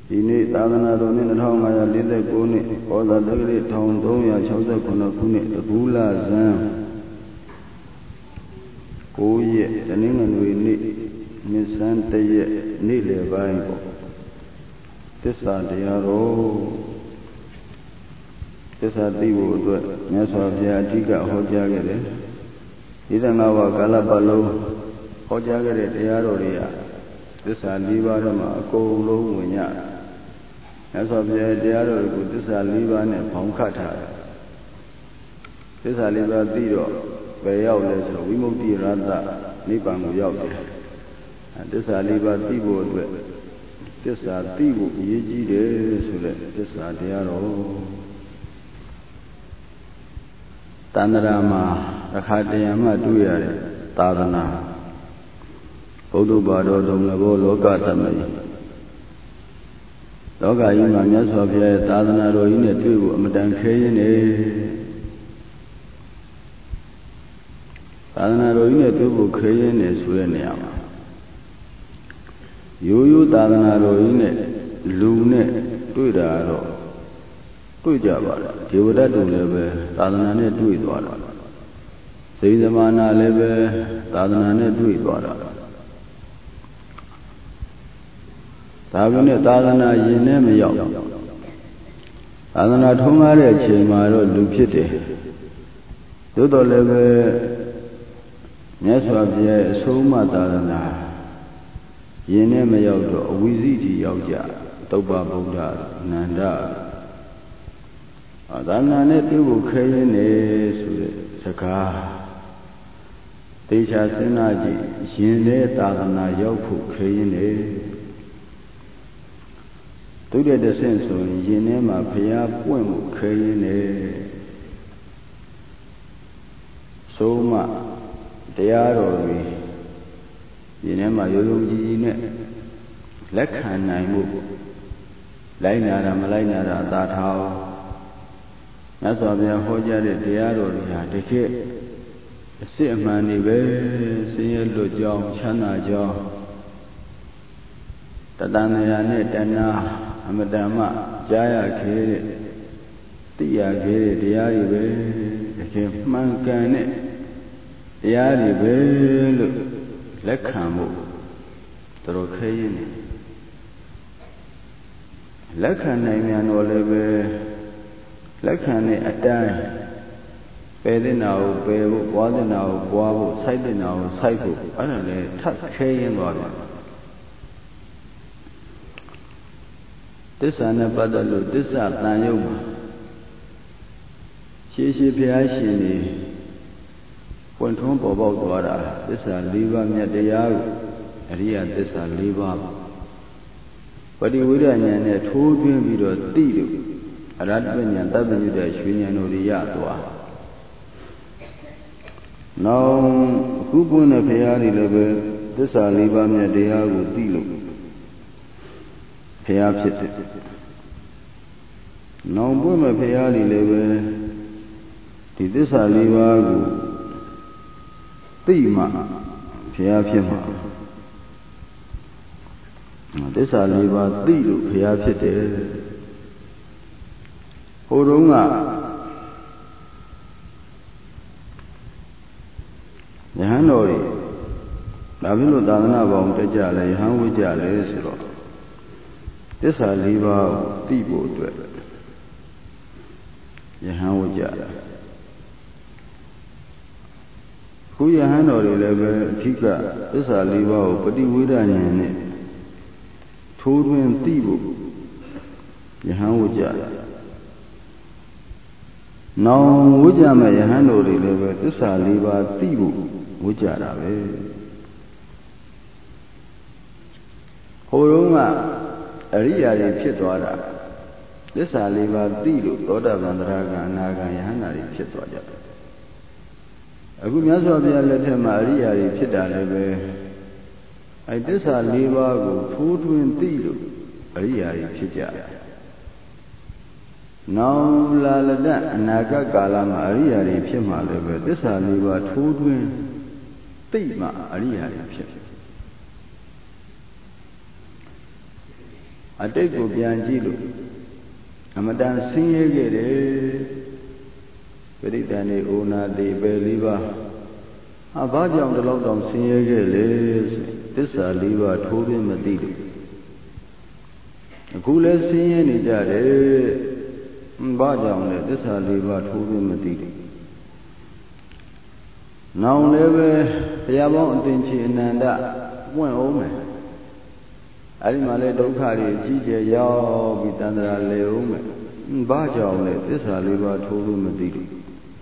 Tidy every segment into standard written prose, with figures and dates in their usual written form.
ဒီနေ့သာသနာတော်နှစ်2549နှစ်ဩဇာတက္ကရာ1369ခုနှစ်တကူလဇန်9ရက်တနင်္ဂနွေနေ့မြစ်ဆန်းတရက်နေ့လယ်ပိုင်းပေါ့သစ္စာတရားတော်သစ္စာသိဖို့အတွက်မြတ်စွာဘုရားအဓိကဟောကြားခဲ့တယ်25ဝါကာလပတ်လုံးဟောကြားခဲ့တဲ့တရားတော်တွေကသစ္စာ၄ပါးထဲမှာအကုန်လုံးဝင်ရမြတ်စွာဘုရားတရားတော်ကိုသစ္စာ၄ပါးနဲ့ပေါင်းခတ်ထားတယ်သစ္စာ၄ပါးသိတော့ဘယ်ရောက်လဲဆိုဝိမု ക്തി ရတ္တနိဗ္ဗာန်ကိုရောက်တယ်သစ္စာ၄ပါးသိဖို့အတွက်သစ္စာသိဖို့အရေးကြီးတယ်ဆိုတဲ့သစ္စာတရားတော်တဏ္ဍာမှာတစ်ခါတရံမှတွေ့ရတဲ့သာသနာဘုဒ္ဓဘာသာတော်လည်းဘောလောကသမယလောကကြီးမှာမြတ်စွာဘုရားရဲ့သာသနာတော်ကြီးနဲ့တွေ့ဖို့အမတန်ခဲရင်းနေသာသနာတော်ကြီးနဲ့တွေ့ဖို့ခဲရင်းနေဆိုတဲ့နေရာမှာရိုးရိုးသာသနာတော်ကြီးနဲ့လူနဲ့တွေ့တာတော့တွေ့ကြပါလားဒေဝဒတ်တို့လည်းပဲသာသနာနဲ့တွေ့သွားတာစိတ်သမဏလည်းပဲသာသနာနဲ့တွေ့သွားတာဒါပေမဲ့သာသနာရင်နဲ့မရောက်သာသနာထုံးကားတဲ့အချိန်မှာတော့လူဖြစ်တယ်သို့တော်လည်းပဲမြတ်စွာဘုရားရဲ့အဆုံးအမသာသနာရင်နဲ့မရောက်တော့အဝိဇ္ဇိတိရောက်ကြသုပ္ပဗုဒ္ဓအနန္ဒသာသနာနဲ့တွေ့ဖို့ခဲရင်းနေဆိုတဲ့စကားသေချာစဉ်းစားကြည့်ရင်နဲ့သာသနာရောက်ဖို့ခဲရင်းနေသူတဲ့တဆင့်ဆိုရင်ရင်ထဲမှာဘုရားပွင့်မှုခဲရင်းနေဆုံးမတရားတော်တွေရင်ထဲမှာရိုးရိုးကြီးကြီးနဲ့လက်ခံနိုင်မှုလိုက်နာတာမလိုက်နာတာအသာထားမြတ်စွာဘုရားဟောကြားတဲ့တရားတော်တွေဟာတကယ်အစစ်အမှန်တွေပဲဆင်းရဲလွတ်ကြောင်းချမ်းသာကြောင်းတဏှာနဲ့တဏှာအမတန်မှကြားရခဲ့တဲ့သိရခဲ့တဲ့တရားတွေပဲတကယ်မှန်ကန်တဲ့တရားတွေပဲလို့လက်ခံဖို့တော်ခဲရင်းနေလက်ခံနိုင်မြန်တော့လည်းပဲလက်ခံတဲ့အတိုင်းပယ်တဲ့နာကိုပယ်ဖို့ပွားတဲ့နာကိုပွားဖို့စိုက်တဲ့နာကိုစိုက်ဖို့အဲ့ဒါလည်းထပ်ခဲရင်းသွားတယ်သစ္စာနဲ့ပတ်သက်လို့သစ္စာတန်ရုံမှာရှေးဘုရားရှင်နေပွင့်ထွန်းပေါ်ပေါက်သွားတာသစ္စာ၄ပါးမြတ်တရားကိုအရိယသစ္စာ၄ပါးပฏิဝိဒဉာဏ်နဲ့ထိုးသွင်းပြီးတော့သိလို့အရဟတဉာဏ်တပ္ပညုတရွှေဉာဏ်တို့ရသွားနောက်အခုပွင့်တဲ့ဘုရားတွေလည်းပဲသစ္စာ၄ပါးမြတ်တရားကိုသိလို့ဘုရားဖြစ်တယ်နောက်ပွင့်မဲ့ဘုရားတွေလည်းပဲဒီသစ္စာ၄ပါးကိုသိမှဘုရားဖြစ်မှာသစ္စာ၄ပါးသိလို့ဘုရားဖြစ်တယ်ဟိုတုန်းကယဟန်တော်တွေဒါဖြစ်လို့သာသနာပေါင်းတက်ကြလဲယဟန်ဝိကြလဲဆိုတော့သစ္စာ၄ပါးကိုသိဖို့အတွက်ယဟန်ဝိကြတယ်ခုယဟန်တော်တွေလည်းပဲအဓိကသစ္စာ၄ပါးကိုပฏิဝိဒဉာဏ်နဲ့ထိုးထွင်းသိဖို့ယဟန်ဝိကြတယ်နောင်ဝိကြမဲ့ယဟန်တော်တွေလည်းပဲသစ္စာ၄ပါးသိဖို့ဝိကြတာပဲဟိုတုန်းကအရိယာတွေဖြစ်သွားတာသစ္စာ၄ပါးသိလို့သောတာပန်သရဂံအနာဂံယဟန္တာတွေဖြစ်သွားကြတယ်အခုမြတ်စွာဘုရားလက်ထက်မှာအရိယာတွေဖြစ်တာလည်းပဲအဲသစ္စာ၄ပါးကိုထိုးထွင်းသိလို့အရိယာတွေဖြစ်ကြတယ်နောင်လာလတ္တအနာဂတ်ကာလမှာအရိယာတွေဖြစ်မှလည်းပဲသစ္စာ၄ပါးထိုးထွင်းသိမှအရိယာတွေဖြစ်ဟအတိတ်ကိုပြန်ကြည့်လို့အမတန်ဆင်းရဲခဲ့တယ်ပရိသတ်နေအိုနာတိပဲလေးပါဘာကြောင့်ဒီလောက်တောင်ဆင်းရဲခဲ့လဲဆိုသစ္စာလေးပါးထိုးပြမသိလို့အခုလည်းဆင်းရဲနေကြတယ်ဘာကြောင့်လဲသစ္စာလေးပါးထိုးပြမသိလို့နောင်လည်းပဲဘုရားပေါင်းအသင်္ချေအနန္တပွင့်အောင်မယ်အဲ့ဒီမှာလည်းဒုက္ခတွေကြီးကျယ်ရောက်ပြီးတန်ត្រာလေအောင်မယ်ဘာကြောင့်လဲသစ္စာလေးပါးထိုးပြမသိလို့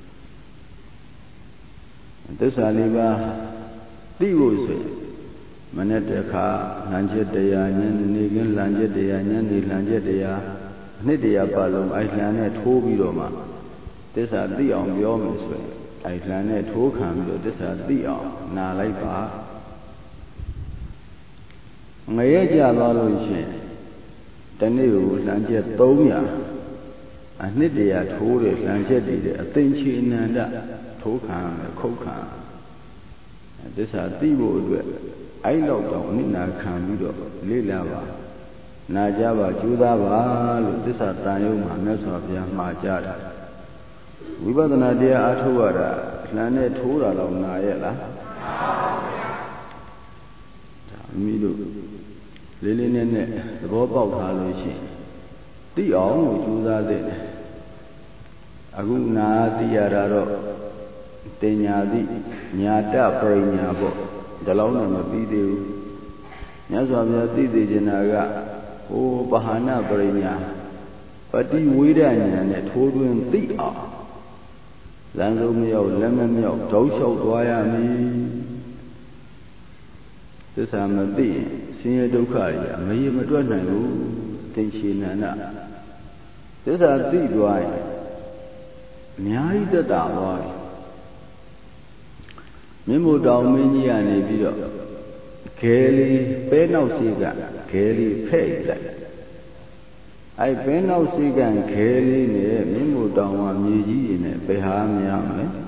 သစ္စာလေးပါးသိဖို့ဆိုရင်မနေ့တခါလမ်းချက်တရားညနေခင်းလမ်းချက်တရားညနေလမ်းချက်တရားနှစ်တရားပတ်လုံးအိုက်လန်နဲ့ထိုးပြီးတော့မှသစ္စာသိအောင်ပြောမယ်ဆိုရင်အိုက်လန်နဲ့ထိုးခံပြီးတော့သစ္စာသိအောင်နာလိုက်ပါငရဲကြသွားလို့ရှိရင်တနေ့ကိုလမ်းချက်300အနှစ်တရားထိုးတဲ့လမ်းချက်တွေတဲ့အသိချေအနန္တထိုးခံခုတ်ခံသစ္စာသိဖို့အတွက်အဲ့လောက်တော့အနိနာခံပြီးတော့လေ့လာပါနာကြပါကြိုးစားပါလို့သစ္စာတန်ရုံမှာမြတ်စွာဘုရားမှာကြားတာဝိပဿနာတရားအားထုတ်ရတာလှမ်းနဲ့ထိုးတာတော့နာရဲ့လားဒါမိတို့လေးလေးနက်နက်သဘောပေါက်ထားလို့ရှိရင်သိအောင်လို့ကြိုးစားတဲ့အခုနာသိရတာတော့တင်ညာသိညာတပရိညာပေါ့ဒီလောက်နဲ့မပြီးသေးဘူးမြတ်စွာဘုရားသိသေးခြင်းကဟိုပဟာနပရိညာပတိဝိဒဉာဏ်နဲ့ထိုးတွင်သိအောင်လမ်းဆုံးမရောက်လက်မမြောက်တောက်လျှောက်သွားရမည်သစ္စာမသိရင်ဆင်းရဲဒုက္ခတွေအမရေမတွက်နိုင်ဘူးသင်္ချေနန္ဒသစ္စာသိသွားရင်အများကြီးတက်တာသွားတယ်မင်းမို့တောင်မင်းကြီးကနေပြီးတော့ခဲလေးပဲနောက်စီကခဲလေးဖဲ့လိုက်အဲ့ပဲနောက်စီကခဲလေးနဲ့မင်းမို့တောင်ကမြေကြီးတွေနဲ့ဘယ်ဟာများမလဲ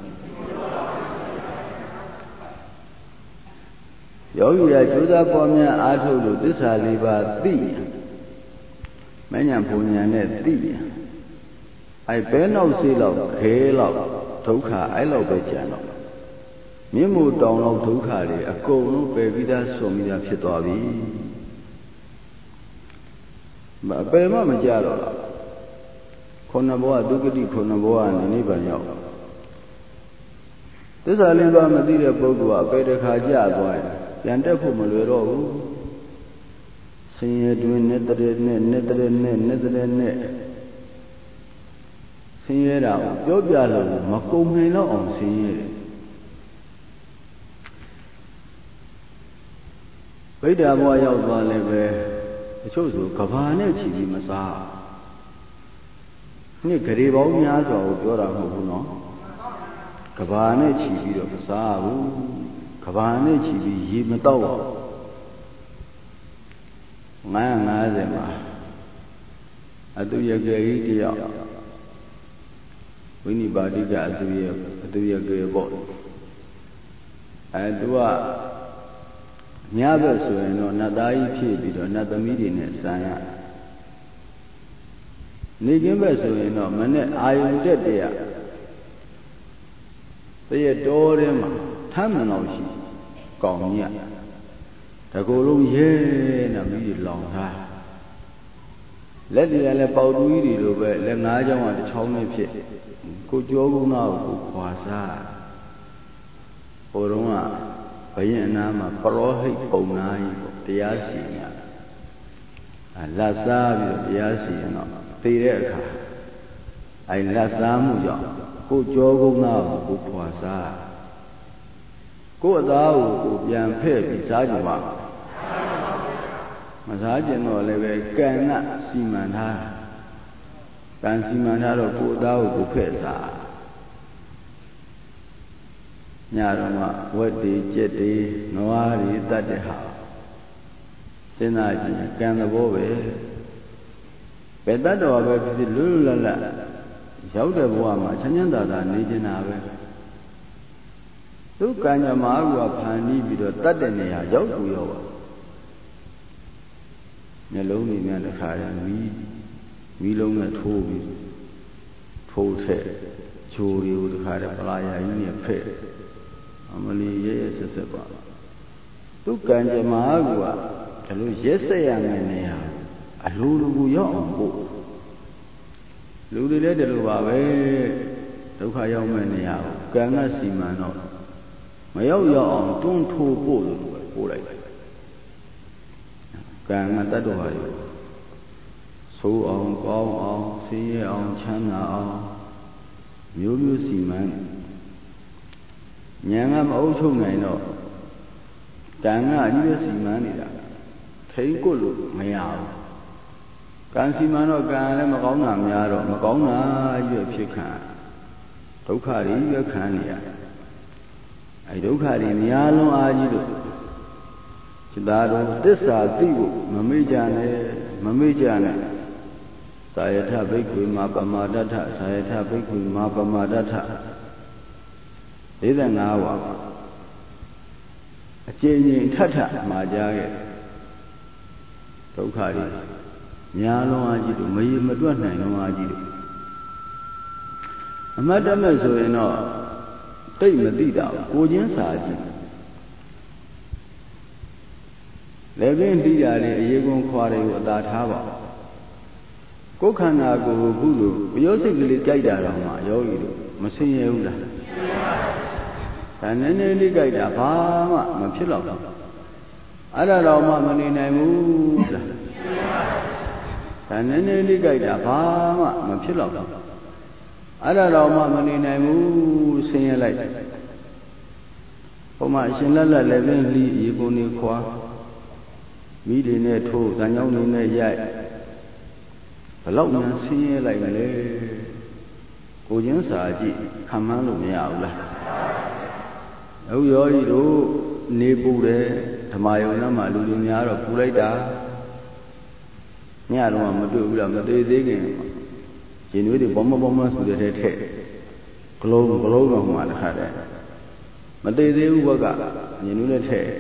ယောဂီရာကျိုးစားပေါ်များအားထုတ်လို့သစ္စာလေးပါးသိမဉ္ဇဉ်ဘုံဉာဏ်နဲ့သိအဲ့ပဲနောက်စီလောက်ခဲလောက်ဒုက္ခအဲ့လောက်ပဲကြံတော့မြင့်မို့တောင်လောက်ဒုက္ခတွေအကုန်လုံးပယ်ပြီးသားဆုံးပြီးသားဖြစ်သွားပြီပယ်မှမကြတော့လားခုနဘဝဒုက္ခတိခုနဘဝနဲ့နိဗ္ဗာန်ရောက်သစ္စာလေးပါးမသိတဲ့ပုဂ္ဂိုလ်ကပယ်တစ်ခါကြသွားရင်ပြန်တက်ဖို့မလွယ်တော့ဘူးဆင်းရဲတွင်နဲ့တည်းနဲ့ဆင်းရဲတာပြောပြလို့မကုန်နိုင်တော့အောင်ဆင်းရဲတယ်ဗိဒ္ဓဘဝရောက်သွားလည်းပဲတချို့ဆိုကဘာနဲ့ချီပြီးမစားနှစ်ဂရေပေါင်းများစွာကိုပြောတာမဟုတ်ဘူးနော်ကဘာနဲ့ချီပြီးတော့မစားဘူးကဘာနဲ့ချီပြီးရေမတော့ဘူး950မှာအတုယကေဤတယောက်ဝိနိပါတိကအတုယကေပေါ့သူကညဘက်ဆိုရင်တော့နတ်သားကြီးဖြစ်ပြီးတော့နတ်သမီးတွေနဲ့ဆံရနေကင်းဘက်ဆိုရင်တော့မနဲ့အာယုန်တက်တရတရတော်ထဲမှာထမ်းမှန်တော့ရှိကောင်းညတကူလုံးရဲနဲ့မိတွေလောင်ထားလက်တွေကလည်းပေါတူကြီးတွေလိုပဲလက်၅ချောင်းကတစ်ချောင်းနဲ့ဖြစ်ကိုကြောကုန်းသားကိုခွာစားဟိုတုန်းကဘယင်အနာမှာပရောဟိတ်ပုံနာကြီးပေါ့တရားစီရင်လက်စားပြီးတော့တရားစီရင်တော့သိတဲ့အခါလက်စားမှုကြောင့်ကိုကြောကုန်းသားကိုခွာစားကိုအသားကိုပြန်ဖဲ့ပြီးစားကြပါမစားကျင်တော့လည်းပဲကံကစီမံထားကံစီမံထားတော့ကိုအသားကိုဖဲ့စားညတော့မှဝက်တွေကြက်တွေနွားတွေတတ်တဲ့ဟာစဉ်းစားကြည့်ကံသဘောပဲဘယ်တတ်တော်ပဲဖြစ်လွတ်လွတ်လပ်လပ်ရောက်တဲ့ဘဝမှာချမ်းချမ်းသာသာနေကျင်တာပဲသူကံကြမ္မာကဖန်ပြီးတော့တတ်တဲ့နေရာရောက်သူရောပါမျက်လုံးတွေများတစ်ခါတည်းမီးလုံးနဲ့ထိုးပြီးထိုးထက်ချိုးတွေကိုတစ်ခါတည်းပလာယာကြီးနဲ့ဖက်အမလီရဲရဲဆက်ဆက်ပါသူကံကြမ္မာကဒါလို့ရက်ဆက်ရမယ်နေရအလိုလိုကိုရောက်အောင်ပို့လူတွေလည်းဒီလိုပါပဲဒုက္ခရောက်မယ်နေရကံကစီမံတော့မရောက်အောင်တွန်းထိုးပို့လို့ပို့လိုက်ကံကတတ္တဝါတွေဆိုးအောင်ကောင်းအောင်ဆင်းရဲအောင်ချမ်းသာအောင်မျိုးမျိုးစီမံဉာဏ်ကမအုပ်ချုပ်နိုင်တော့ကံကအကြီးပဲစီမံနေတာထိန်ကိုလို့မရဘူးကံစီမံတော့ကံလည်းမကောင်းတာများတော့မကောင်းတာကြီးပဲဖြစ်ခံဒုက္ခတွေပဲခံနေရအဲဒုက္ခတွေများလွန်အားကြီးလို့จิตာတော်သစ္စာသိဖို့မမေ့ကြနဲ့သာယထဘိက္ခွေမာပမာဒဋ္ဌသာယထဘိက္ခွေမာပမာဒဋ္ဌ45ဝါအကျဉ်းချင်းထထမှာကြားခဲ့ဒုက္ခတွေများလွန်အားကြီးလို့မရေမတွက်နိုင်လွန်အားကြီးလို့အမတ်တမဲ့ဆိုရင်တော့တိတ်မသိတာကိုချင်းစာကြည့်လည်းပင်တိတာလေအရေးကုန်ခွာတွေကိုအသာထားပါကိုယ်ခန္ဓာကိုယ်ခုလိုပယောစိတ်ကလေးကြိုက်တာတော့မှယောဂီတို့မဆင်းရဲဘူးလားဒါနည်းနည်းလေးကြိုက်တာဘာမှမဖြစ်တော့ဘူးအဲ့ဒါတော့မှမနေနိုင်ဘူးလားဒါနည်းနည်းလေးကြိုက်တာဘာမှမဖြစ်တော့ဘူးအဲ့ဒါတော့မှမနေနိုင်ဘူးဆင်းရဲလိုက်ဟိုမှာအရှင်လက်လည်းပင်လီရေကုန်နေခွာမိတွေနဲ့ထိုးဇံကြောင်းတွေနဲ့ရိုက်ဘလောက်မှဆင်းရဲလိုက်မလဲကိုချင်းစာကြည့်ခံမှန်းလို့မရဘူးလားဟုတ်ရောဤတို့နေပူတယ်ဓမ္မယုံနာမှာလူတွေများတော့ပူလိုက်တာညတော့မတွေ့ဘူးလားမသေးသေးခင်ရင်တွေဘောမဆိုတဲ့ထဲထည့်ဂလုံးတော့မှတစ်ခါတည်းမသေးသေးဘူးဘက်ကရင်တွေနဲ့ထည့်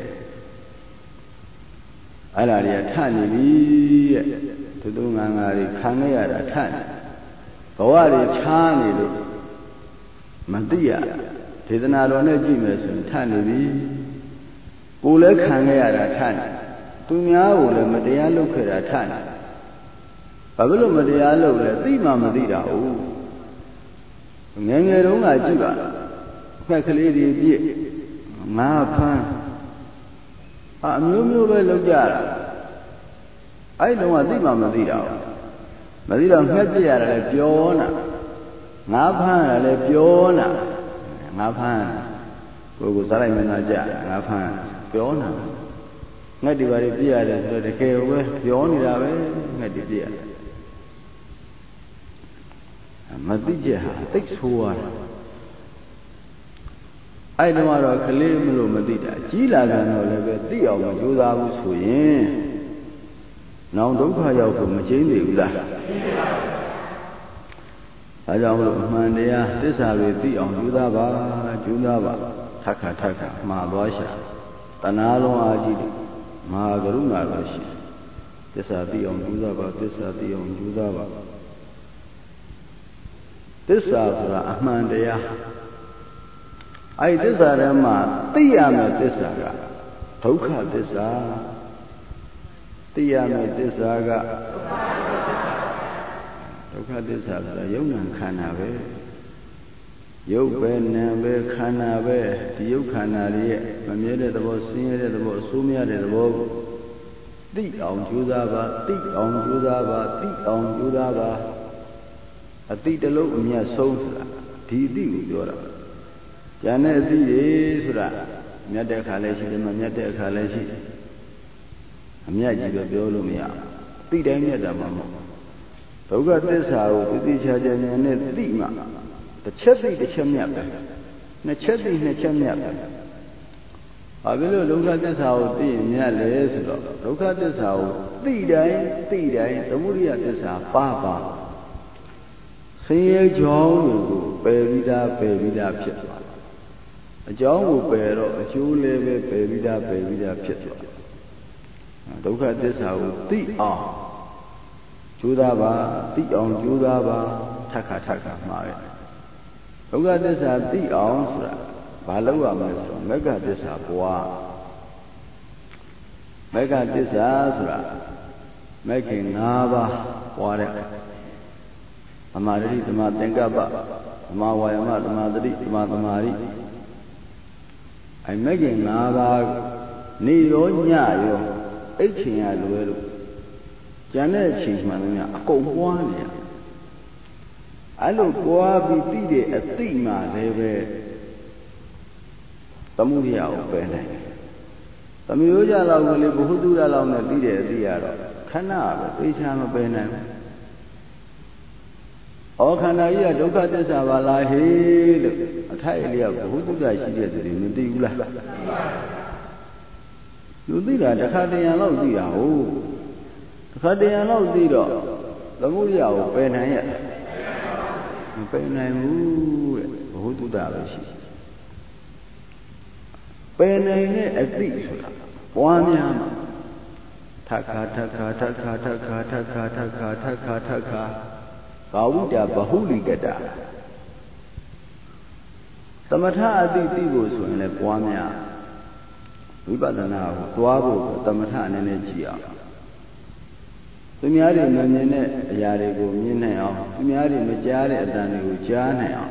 အဲ့ဒါတွေကထနေပြီတဲ့သူငါတွေခံရရတာထနေဘဝတွေချားနေလို့မသိရဒေသနာတော်နဲ့ကြည့်မယ်ဆိုရင်ထနေပြီကိုယ်လည်းခံရတာထနေသူများကိုလည်းမတရားလုပ်ခဲ့တာထနေဘာဖြစ်လို့မတရားလုပ်လဲသိမှမသိတာဟုတ်ငယ်ငယ်တုန်းကကြည့်ပါငှက်ကလေးတွေပြည့်ငါဖမ်းအမျိုးမျိုးပဲလုပ်ကြတာအဲ့တုန်းကသိမှမသိတာမသိတော့ငှက်ပြရတယ်လည်းပြောနာငါဖမ်းရတယ်လည်းပြောနာငါဖမ်းကိုစားလိုက်မှန်းကြငါဖမ်းပြောနာငှက်တွေပါပြည့်ရတယ်ဆိုတော့တကယ်ပဲပြောနေတာပဲငှက်တွေပြည့်ရတယ်မသိကြဟာသိဆိုးရတာအဲ့တုန်းကတော့ကလေးမလို့မသိတာကြီးလာကြတော့လည်းပဲသိအောင်မကြိုးစားဘူးဆိုရင်နောင်ဒုက္ခရောက်ဖို့မကျင်းသေးဘူးလားဒါကြောင့်မလို့အမှန်တရားသစ္စာတွေသိအောင်ကြိုးစားပါထပ်ခါမှားသွားရှာတဏှာလုံးအားကြီးမဟာကရုဏာတော်ရှိသစ္စာသိအောင်ကြိုးစားပါသစ္စာသိအောင်ကြိုးစားပါသစ္စာဆိုတာအမှန်တရားအဲ့ဒီသစ္စာထဲမှာသိရမယ့်သစ္စာကဒုက္ခသစ္စာသိရမယ့်သစ္စာကဒုက္ခသစ္စာဆိုတာယုံနာခန္ဓာပဲရုပ်ပဲနာမ်ပဲခန္ဓာပဲဒီယုတ်ခန္ဓာရဲ့မမြဲတဲ့သဘောဆင်းရဲတဲ့သဘောအဆိုးမရတဲ့သဘောကိုသိအောင်ကြိုးစားပါသိအောင်ကြိုးစားပါသိအောင်ကြိုးစားပါအတိတလုံးအမြတ်ဆုံးဆိုတာဒီအတိကိုပြောတာဉာဏ်နဲ့အသိတွေဆိုတာမြတ်တဲ့အခါလည်းရှိတယ်မမြတ်တဲ့အခါလည်းရှိတယ်အမြတ်ကြီးပဲပြောလို့မရဘူးသိတိုင်းမြတ်တာမှမဟုတ်ဒုက္ခသစ္စာကိုသိချာဉာဏ်နဲ့သိမှတစ်ချက်သိတစ်ချက်မြတ်ပဲနှစ်ချက်သိနှစ်ချက်မြတ်ပဲဘာဖြစ်လို့ဒုက္ခသစ္စာကိုသိရင်မြတ်လဲဆိုတော့ဒုက္ခသစ္စာကိုသိတိုင်းသမုဒိယသစ္စာပါဆင်းရဲကြောင်းကိုပယ်ပြီးသားဖြစ်သွားတယ်အကြောင်းကိုပယ်တော့အကျိုးလည်းပဲပယ်ပြီးသားဖြစ်သွားတယ်ဒုက္ခသစ္စာကိုသိအောင်ကြိုးစားပါသိအောင်ကြိုးစားပါထပ်ခါမှာပဲဒုက္ခသစ္စာသိအောင်ဆိုတာဘာလို့ရမလဲဆိုတော့မဂ္ဂသစ္စာပွားမဂ္ဂသစ္စာဆိုတာမဂ္ဂင်၅ပါးပွားတဲ့သမာဓိသမာသင်္ကပ္ပသမာဝါယာမသမာသတိသမာသမာဓိမဂ္ဂင်၅ပါးနေရောညရောအိတ်ချင်ရလွယ်လို့ကျန်တဲ့အချိန်မှလည်းအကုန်ပွားနေရအဲ့လိုပွားပြီးသိတဲ့အသိမှလည်းပဲသမုဒိယကိုပယ်နိုင်တယ်သမီးရိုးကြလောက်ကိုလေဘုဟုတုရလောက်နဲ့သိတဲ့အသိရတော့ခဏပဲသိချာမပယ်နိုင်ဘူးဩခန္ဓာကြီးကဒုက္ခသစ္စာပါလားဟေးလို့အထိုက်အလျောက်ဘုဟုတုရရှိတဲ့သူတွေမသိဘူးလားလူသိတာတစ်ခါတရံလောက်သိတာဟုတ်တစ်ခါတရံလောက်သိတော့သမုဒိယကိုပယ်နိုင်ရဲ့မပယ်နိုင်ဘူးတဲ့ဘုဟုတုတပဲရှိပယ်နိုင်တဲ့အသိဆိုတာပွားများမှာထခါကာဝိတာဘဟုလိကတာသမထအသိသိဖို့ဆိုရင်လည်းပွားများဝိပဿနာကိုတွားဖို့သမထအနေနဲ့ကြည့်အောင်သူများတွေမမြင်တဲ့အရာတွေကိုမြင်နိုင်အောင်သူများတွေမကြားတဲ့အတန်တွေကိုကြားနိုင်အောင်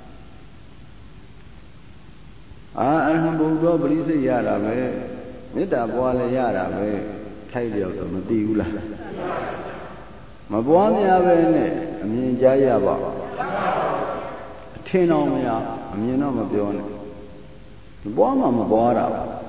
အရဟံဘုရားပရိစိတ်ရတာပဲမေတ္တာပွားလည်းရတာပဲထိုက်လျောက်တော့မသိဘူးလားမပွားများပဲနဲ့အမြင်ကြားရပါအထင်တော်မရအမြင်တော့မပြောနဲ့ပွားမှမပွားတာ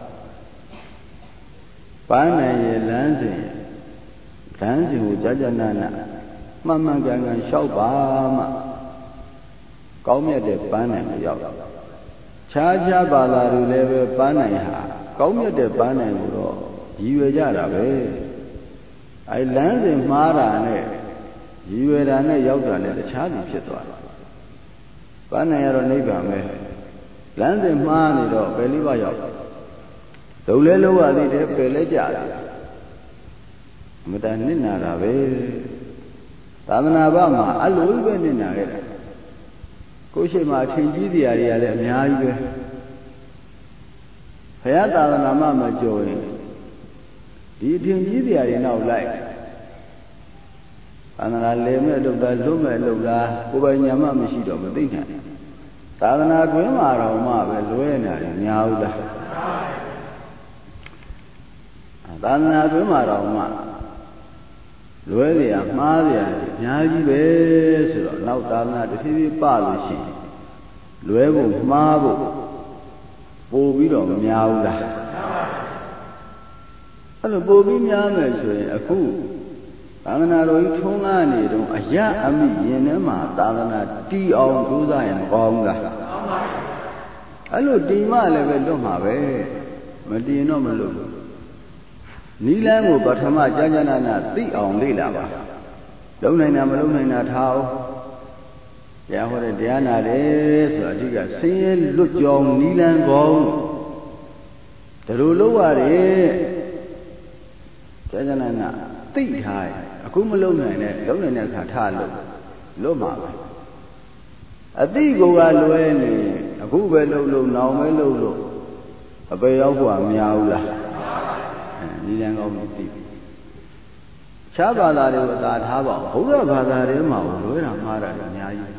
ပန်းနိုင်ရလမ်းစဉ်ကိုကြာကြာနာနာမှန်မှန်ကန်ကန်လျှောက်ပါမှကောင်းမြတ်တဲ့ပန်းနိုင်ကိုရောက်ခြားဘာသာတွေလည်းပဲပန်းနိုင်ဟာကောင်းမြတ်တဲ့ပန်းနိုင်ကိုတော့ရည်ရွယ်ကြတာပဲလမ်းစဉ်မှားတာနဲ့ရည်ရွယ်တာနဲ့ရောက်တာနဲ့တခြားစီဖြစ်သွားတယ်ပန်းနိုင်ရတော့နိဗ္ဗာန်ပဲလမ်းစဉ်မှားနေတော့ဘယ်လိဘရောက်ဒုလဲလုံးဝသိတယ်ပယ်လဲကြတယ်အမတန်နစ်နာတာပဲသာသနာ့ဘာမှာအလိုပဲနစ်နာခဲ့တယ်ကိုယ်ရှိမှအထင်ကြီးစရာတွေကလည်းအများကြီးပဲဘုရားသာသနာ့မကြော်ရင်ဒီအထင်ကြီးစရာတွေနောက်လိုက်သာသနာလေမဲ့လုပ်တာလွတ်မဲ့လုပ်တာကိုယ်ပိုင်ညာမှမရှိတော့မသိနိုင်သာသနာတွင်မှာတော့မှပဲလွဲနေတာများဘူးလားသာသနာတွင်မှာတော့မှလွဲရမှားရအများကြီးပဲဆိုတော့နောက်သာသနာတစ်ဖြည်းဖြည်းပလို့ရှိရင်လွဲဖို့မှားဖို့ပို့ပြီးတော့မများဘူးလားအဲ့လိုပို့ပြီးများမယ်ဆိုရင်အခုသာသနာတော်ကြီးထုံးကားနေတော့အယအမိရင်ထဲမှာသာသနာတီးအောင်ကြိုးစားရင်မကောင်းဘူးလားအဲ့လိုတီးမှလည်းပဲလွတ်မှာပဲမတီးတော့မလွတ်ဘူးနီလန်းကိုပထမကြာကြာနာသိအောင်လေ့လာပါလုံနိုင်တာမလုံနိုင်တာထားအောင်တရားဟောတဲ့တရားနာတယ်ဆိုတာအဓိကဆင်းရဲလွတ်ကြောင်းနီလန်းကောင်းဒါလိုလုပ်ရတယ်ကြာကြာနာသိထားရင်အခုမလုံနိုင်တဲ့လုံနိုင်တဲ့အခါထားလို့မှာပဲအတိကိုကလွဲနေအခုပဲလုံနောင်ပဲလုံအပေရောက်ဖို့မများဘူးလားနီလန်းကောင်းသိပြီခြားဘာသာတွေကိုသာထားပါဘုရားဘာသာတွေမှာလွဲတာမှားတာအများကြီး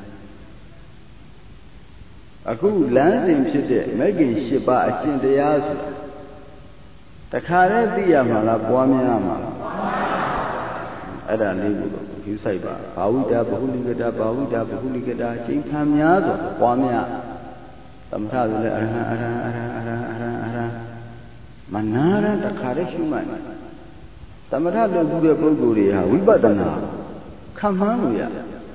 အခုလမ်းစဉ်ဖြစ်တဲ့မဂ္ဂင်၈ပါးအကျင့်တရားဆိုတာတခါတည်းသိရမှာလားပွားများမှာလားအဲ့ဒါလေးကိုယူဆိုင်ပါဘာဝိတာဘဟုလိကတာဘာဝိတာဘဟုလိကတာအချိန်ခံများဆိုပွားများသမထဆိုလဲအရဟံမနာရတခါတည်းရှုမှတ်နေသမထလုပ်ပြီးတဲ့ပုဂ္ဂိုလ်တွေဟာဝိပဿနာခံမှန်းလို့ရ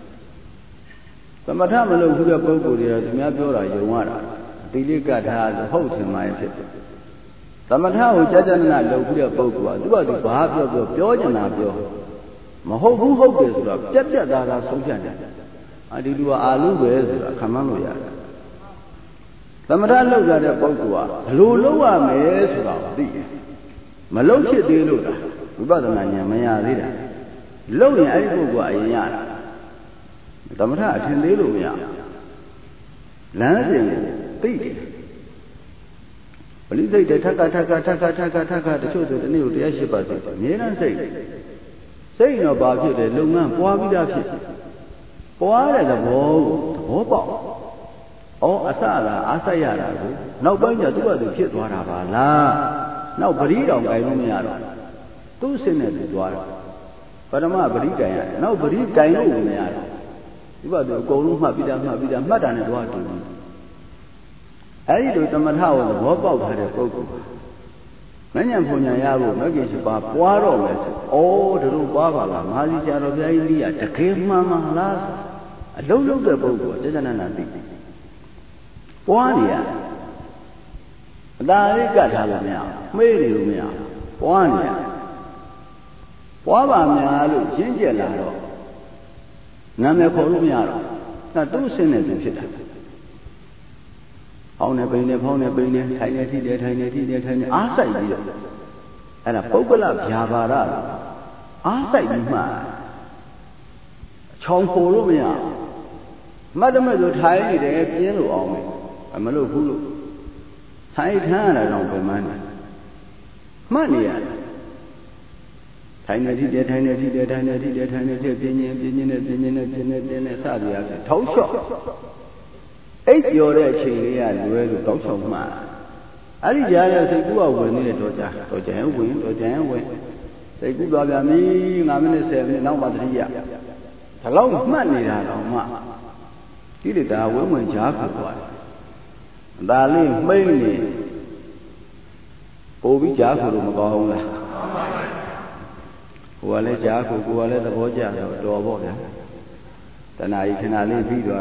သမထမလုပ်ဘူးတဲ့ပုဂ္ဂိုလ်တွေကသူများပြောတာယုံရတာတိလိကထာဆိုဟုတ်တယ်မှဖြစ်တယ်သမထကိုကြာကြာနာလုပ်ပြီးတဲ့ပုဂ္ဂိုလ်ကသူကသူဘာပြောချင်တာပြောမဟုတ်ဘူးဟုတ်တယ်ဆိုတော့ပြက်သားဆုံးဖြတ်တယ်ဒီလူကအာလူပဲဆိုတာခံမှန်းလို့ရတယ်သမထလုပ်ကြတဲ့ပုဂ္ဂိုလ်ကဘယ်လိုလုပ်ရမယ်ဆိုတာသိတယ် mà lâu chết đi luôn à quý bà tôi nhà mày nhà thế này lâu nhà ấy cũng gọi nhà tao mới thấy thiên lý luôn nhà lá gì tí lý thấy để thắc để cho tôi đến nhiều để xếp vào nhớ nó xây nó bao nhiêu để lông ngang quá bây giờ thì quá là bố bảo asa là asa ya là nào bây giờ tôi được thiết hóa ra bà là nào bari đồng cái nó mới rồi tôi xin này tôi hóa và nó mà bari cái nào bari cái nó mới rồi tôi bảo được cô luôn mà bây giờ mất đàn này hóa tôi ấy rồi tao mà thao là bố bảo thay được cô mấy nhà phụ nhà ya rồi mấy cái sự bà quá rồi mà từ lúc bà là mà đi chơi rồi cái gì à chắc cái mà là lâu cái bố của chắc chắn là đi quá đi à đại cái thằng là mẹ mấy điều mẹ quá đi à quá bà mẹ luôn chính chế là rồi nam mẹ khổ luôn mẹ rồi ta tu sinh này cũng chết phong này bên này thay này thi này á say đi rồi hay là bốc cái là già bà ra á say đi mà chồng khổ luôn mẹ mất rồi thay đi để biến rồi ông ấy mà lúc phụ thay thang là lòng phải mà nè thay này thi để biến nhiên sao vậy thấu sọ ấy chiều đấy chỉ là đuôi rồi thấu sọ mà ấy giờ là thầy cũng bảo quên đi rồi chả quên thầy cũng bảo là mi ngắm này xem nó mà thấy à thằng lâu mà nè là lòng mà cái gì ta quên mình chả phải ta lên mấy này cô biết trả của mà con không là cô lấy trả của cô lấy ta bỏ trả rồi đồ bỏ đấy ta này thế nào lên phi rồi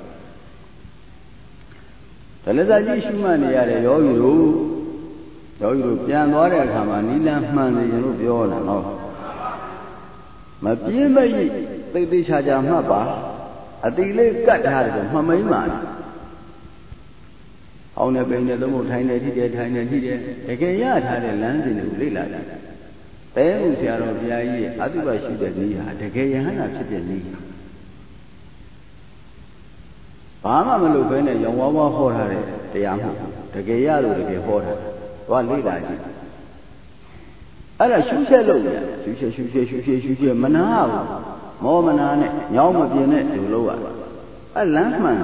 ta lấy ra chỉ số mà này là giỏi rồiပြန်သွားတဲ့အခါမှာနီလန်းမှန်နေရင်လို့ပြောတာနော်မပြင်းမကြီးသိသိချာချာမှတ်ပါအတိလေးကတ်ထားတယ်ဆိုမှမိမ့်ပါအောင်နေပင်နေသုံးဖို့ထိုင်နေထိတယ်တကယ်ရထားတဲ့လမ်းစဉ်ကိုလေ့လာကြတဲမှုဆရာတော်ဘုရားကြီးရဲ့အတုပရှိတဲ့နည်းဟာတကယ်ယဟန္တာဖြစ်တဲ့နည်းဘာမှမလုပ်ဘဲနဲ့ရောင်ဝါးဝါးဟောထားတဲ့တရားမဟုတ်တကယ်ရလို့တကယ်ဟောတာသွားလေ့လာကြည့်အဲ့ဒါရှုချက်လို့ရရှုမနာဘူးမောမနာနဲ့ညောင်းမပြင်းနဲ့ဒီလိုလုပ်ရအဲ့လမ်းမှန်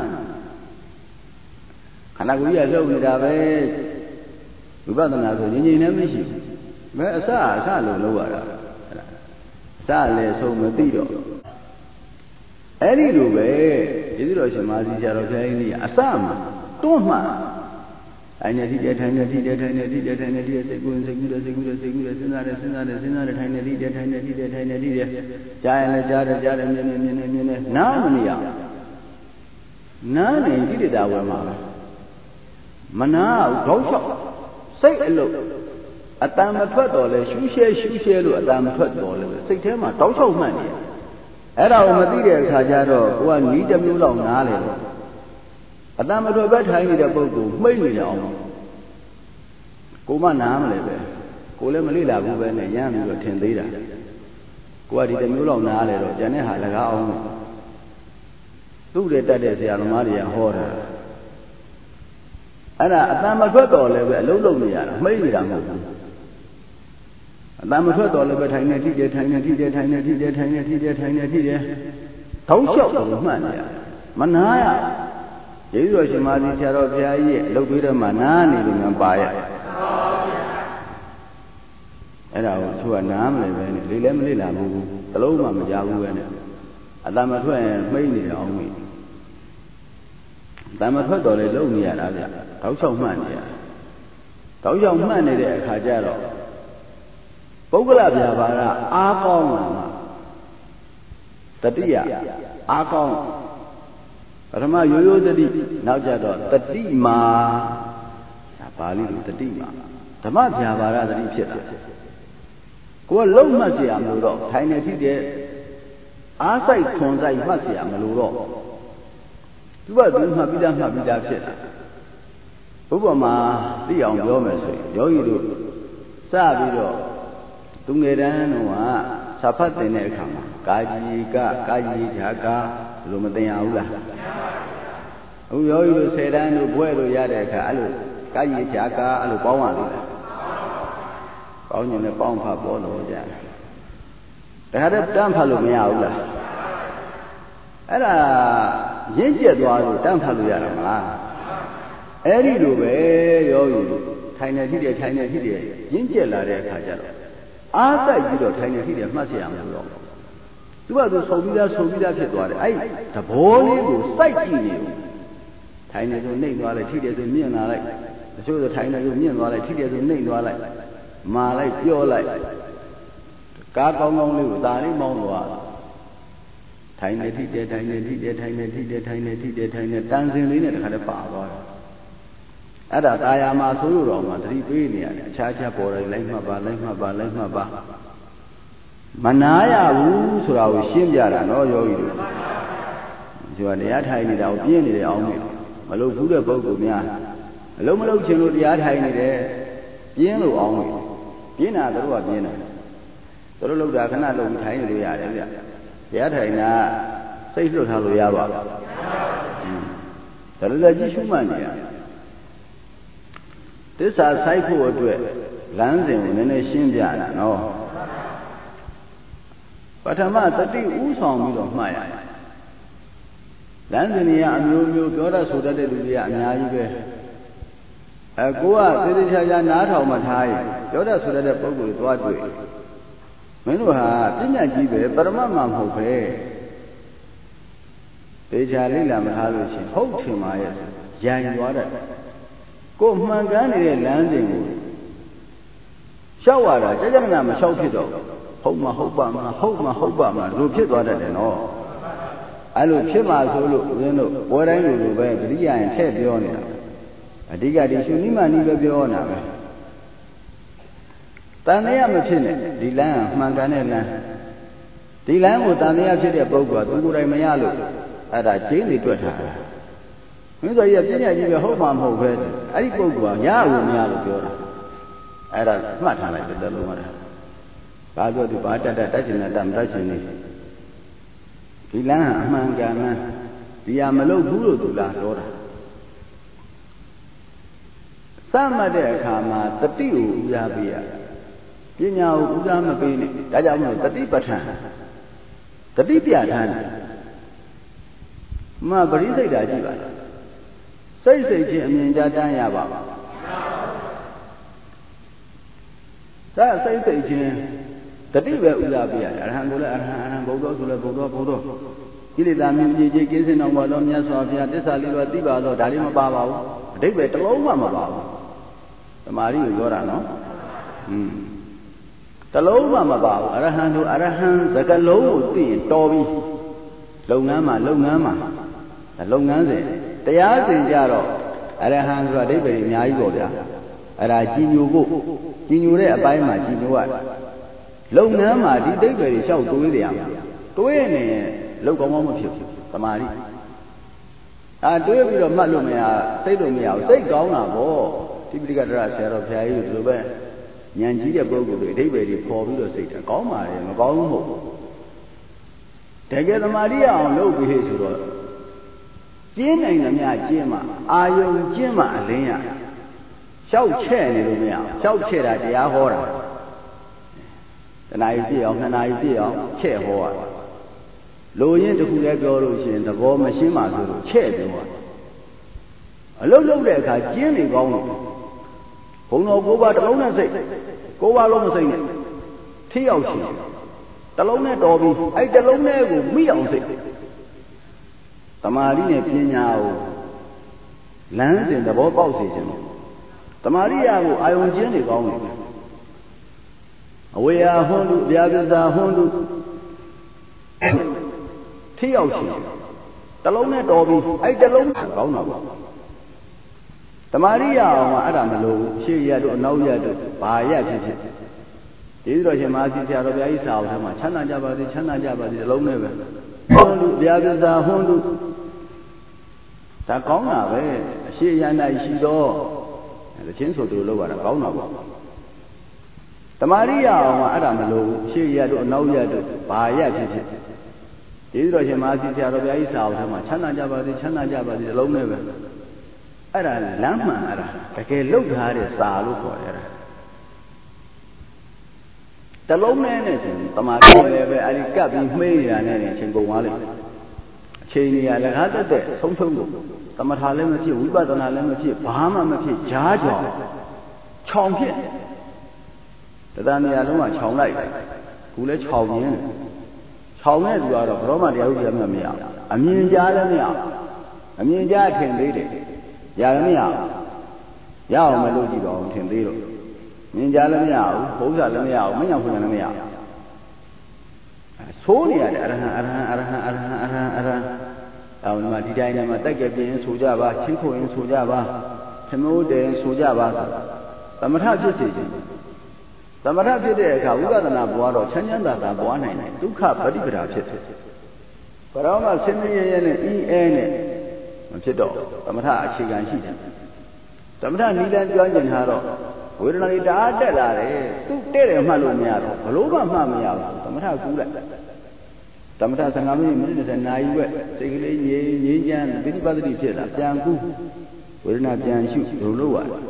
ခန္ဓာကိုယ်ကြီးကလှုပ်နေတာပဲဝိပဿနာဆိုငြိမ်နဲ့မရှိဘူးဘယ်အစလို့လုပ်ရတာစလည်းဆုံးမသိတော့အဲ့ဒီလိုပဲဒီလိုရှင်မာသီဆရာတော်ဘုရားကြီးကအစမှာတွန်းမှထိုင်နေထိတယ်စိတ်ကူးစဉ်းစားတယ်စဉ်းစားတယ်ထိုင်နေထိတယ်ကြားရင်လည်းကြားတယ်မြင်နေနားမနေရနားနေကြည့်တာဝယ်မှာမနာဘူးခေါက်လျှောက်စိတ်အလုတ်အတန်မထွက်တော့လဲရှူးရှဲလို့အတန်မထွက်တော့လဲစိတ်ထဲမှာတောက်လျှောက်မှတ်နေအဲ့ဒါကိုမသိတဲ့အခါကျတော့ကိုကနီးတစ်မျိုးလောက်နားလေတော့အတန်မထွက်ပဲထိုင်နေတဲ့ပုဂ္ဂိုလ်မှိတ်နေအောင်ကိုမနားမလဲပဲကိုလည်းမလေ့လာဘူးပဲနဲ့ရမ်းပြီးတော့ထင်သေးတာကိုကဒီတစ်မျိုးလောက်နားလေတော့ကျန်တဲ့ဟာလကားအောင်သူ့တဲ့တတ်တဲ့ဆရာသမားတွေကဟောတာအဲ့ဒါအတန်မထွက်တော့လည်းပဲအလုံးလုံးနေရတာမှိတ်နေတာမဟုတ်ဘူးအတန်မထွက်တော့လည်းပဲထိုင်နေထိတယ်ထောက်လျှောက်လို့မှတ်နေရမနာရကျေးဇူးတော်ရှင်မာသီဆရာတော်ဘုရားကြီးရဲ့အလုပ်ပေးတော့မှနားနေလို့မှပါရအဲ့ဒါကိုသူကနားမလဲပဲနဲ့လေလည်းမလေ့လာဘူးတလုံးမှမကြားဘူးပဲနဲ့အတန်မထွက်ရင်မှိတ်နေတယ်အောင်မိတမထွက်တော်လေလုံနေရတာဗျတောက်လျှောက်မှတ်နေရတောက်လျှောက်မှတ်နေတဲ့အခါကျတော့ပုဂ္ဂလဗျာပါဒအားကောင်းလာမှာတတိယအားကောင်းပထမရိုးတတိနောက်ကြတော့တတိမာပါဠိလိုတတိမာဓမ္မဗျာပါဒတတိဖြစ်တာကိုယ်လုံးမှတ်เสียမလို့တော့ထိုင်နေဖြစ်တဲ့အားစိုက်ထွန်စိုက်မှတ်เสียမလို့တော့သူကသူမှတ်ပြီးသားဖြစ်တာဥပမာသိအောင်ပြောမယ်ဆိုရင်ယောဂီတို့ Sabiro, Tungeranua, Sapat in Ekama, Kaji Jaka, Lumadeaula. We always say, Danu, Buero Yadeka, Alu, Kaji Jaka, Alupawan. Only a pound for Bono. They had a damn Halumiaula. Era Yenja Dwar, damn Haluyama. Eri Lube, yo, Tiny Hidia, Yenja Lare Kajaro. After you don't Tiny Hidia, Masiam. You are the Sobida Pedwar. I, the boy will sight you. Tiny to name while I treated the mean like. So the tiny union while I treated the name while I. Malay, your life. God only with Dari Monwa. Tiny, dancing in it had a power. At that I am a Suru, 3 billion, Chacha for a Lemma. Manaya, who so I will shim Yara, no, you are the Atine out in the army. Malo Buddha Bogumia. Lomalo Chino, the Atine there, Yellow army. Pina, the Lord Pina. The Lord Dakana look tiny to Yada. The Ataina says to Haluyava. The Lajishumania. This are Saipo to it. Lansing in a Shindiana, no. But a man that did Usong of Maya. Lansinia and you got us so that it will be a Nayibe. A Goa, Tidisha Nata Matai, Yoda so that a book with what way. Menuha, Tina Jibe, but a mamma hope. Dejalila Mahavish, hope him, I Yang water. Go Mangani landing. Shawara, Jaganam, Shawkido, Homa, Lupit water than all. I look Chima Zulu, what I do, Ria and Ted Dionia. I dig at issue Nima Biona. Tania Machine, the lamb, Manganella. The lamb was Tania City of Boga, Ugura Mayalu, at a daily Twitter. When I have a home on Hovet, I go Yalu Mialu, at a matter like the Lumana. Bago to Bata touching a damn touching it. The lamb, Mangana, the Amalo Guru to La Dora. Some of their Kama, the Tiu Yabia. Pina Udama Bini, Dajam, the Dipatan. The Dipiatan. Ma Barisa Gajiba. Say Jim Jadayaba. Say Jim. The Diva Udabia, Alhamdulillah, Bodo. Ilidami Jason on Walonia Sofia, this Aliva Diva, Dalima Baba, they were Loma. The Mario Gorano. The low mamma bow, Arahan, the low thing, Toby, Longama, the Longanze, the Yazin Jaro, Arahan, Radebe, Naigoda, Arajinu, Jinure, by my Jinua. Longama, did they very shout to William, to any local moment, the Mari. I do a bit of Malumia, say to me, I'll say Gona, typically got a share of Jay to the Yanji Bogo, they very poor with the Satan, Goma, and Gomo. Take the Maria on low behavior. Jim and Jima, are you Jima and Lena? Shout chair, little meow, shout chair at the Ahora. An idea of chair horror. Low into who they go to the war machine, chair one. A low there, Jimmy Gomo. Hono go back alone and say, go along saying, T.O.C. The lone Dobby, I the lone with me on it. The Marine Pina lands in the ball season. The Maria, I own Jenny only. We are Hondu, the others are Hondu. T.O.C. The lone Dobby, I the lone. The Maria Adamalo, she had no yet by yet. These are Yamati Jarabia out, Chana Java, the low never. Hondu, the others are Hondu. Takona, she and I, she do, and the chancel to lower a Gona. Tamaria or Adamalo, she yet or no yet, by yet. Either him as he said of the South, Chana Java, the low never. Ada Lama, a look at it, Salu for her. The low man is in Tamaka, I got in May and any Chingo Wally. Cheney, I had that, some Tamahalemati, Ubadanamati, Bahamati, Jaja, Chonky. The Danieluma Chong Light, who let Chong in. Chong is got a Roma de Yamia. I mean Yalamia. I mean Yakin lady. Yalamia. Yao Melody on Tindiro. Mean Yalamia, Hosa Lamia, Minafulamia. Sonia, Madina, Mataka in Sujava, Chico in Sujava, Temude in Sujava. The Mataji. The Mataji, Kawuga, Buado, Chanyanda, Buana, Duka, Padibra. But almost send me an Chido, the Mata, Chigan. Sometimes Nilan Join Haro. We don't need that. Two days, Malumia, Paloma Mamia, the Mata. Tamata Sangami minutes and Naiwe, Segre, Yan, Vinipadi, Jangu, will not Janshu, Lua.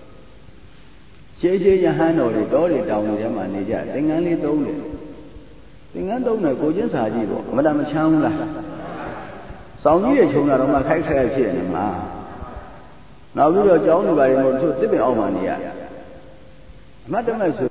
JJ Yahano, the dolly down with Yamanija, Tingali Dole. Tingan Gojans Hajibo, Madame Chamla. Sound you children of my Kaika here, Ma. Now we are joined by Motu Tibi Omania. Madame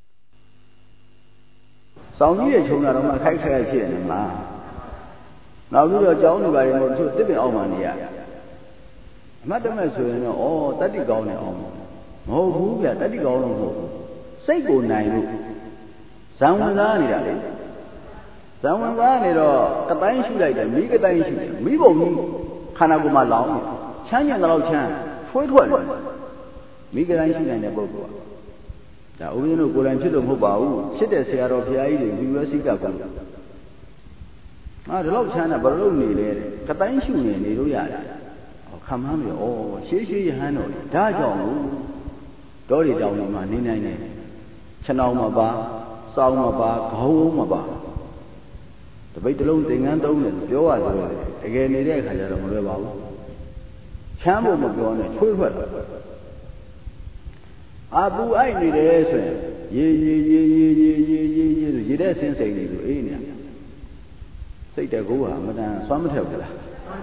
Sound you children of my Kaika here, Ma. Now we are joined by Motu Tibi Omania. Madame oh, that is gone on. Oh, who are that? Say good night. Someone on it. Someone on it or a time should like a big attention. We will meet Kanaguma Long, Chanya Lao Chan, 4 Big attention and a book. The Ovino Gulanchito Mobile, Chita Sierra of the island, we were Singapore. Ah, the Lao China Baroni, Katanshu and Niruya. Oh, come on, oh, she Hanoi, Dajo. Dory down in my name. Chanoma, Salma, Homa. The bait alone thing and don't go out again. It is a little Chambo Magona, Chulwa. Abu I need a ye, didn't say you. Say the Goa, Madame Summerhill.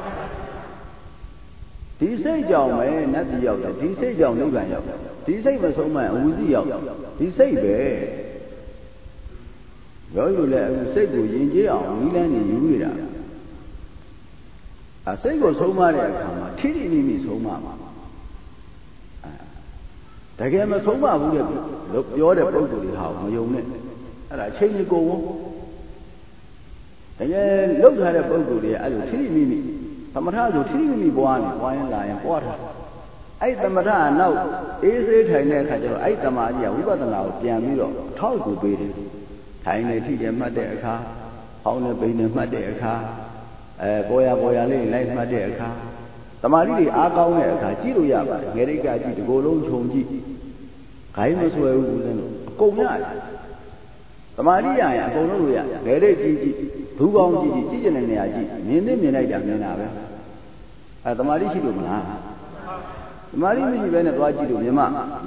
These say young man, not the young, these say young, no man. These say was so man, who's the young? These say bear. Well, you let say go in jail, we land in Uria. I say go so much, I come, killing me so much. The game of so much, look, the other broke the house, my own. And I change the go. And then look at a broke the I will kill me. Tamata treating me wine line water. I Tamata now is it I Tamaria, we got now, Yamiro, talk to baby. Tiny tea and Madeca, Hona Bain and Madeca, Boya like Madeca. Tamari, Agao, Jiruya, Merika, to go long Chongi. Kindness will go not. Tamaria, Gonuya, Mereki, Tugong, Gijan and Yaji, Nina. At the Marishi do the Marie went at Raji to Yama.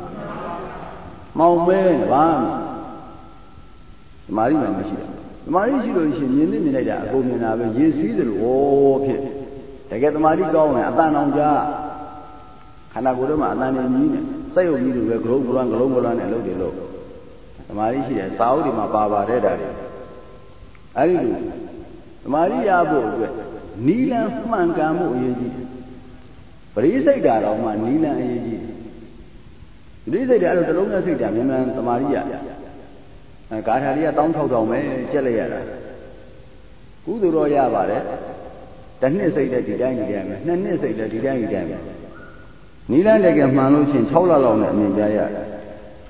Mount Van the Marie Machine. The Marishi do Nina, go in our years, see the war pit. They get the Marie going, a ban on Jar. Hanagurama, Nani, say you need to grow global and look below. The Marishi and Saudi, my Baba, Red. I do. The Maria Bo. Nila Mangamu. But he said that on my Nila. This is the Luna City, the Maria. And Gataria don't talk to me, Jelly. Who do Roya about it? Then they say that he died, then they say that he died. Nila against Manuchin, Tola Long and Ninjaya.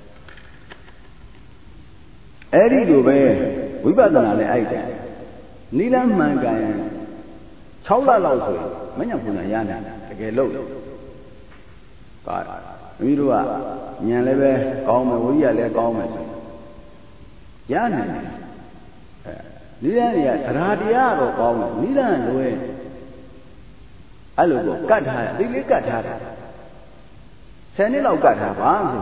Eddie Dube, we got another item. Nila Mangayan. Tola Long, Manapuna Yana, again low. မိတို့ကဉာဏ်လည်းပဲကောင်းမယ်ဝိရိယလည်းကောင်းမယ်ဆိုရနိုင်တယ်နိလန်းတွေကသရာတရားတော့ကောင်းတယ်နိလန်းလွဲအဲ့လိုကိုကတ်ထားတယ်ဒီလေးကတ်ထားတယ်10နှစ်လောက်ကတ်ထားပါဆို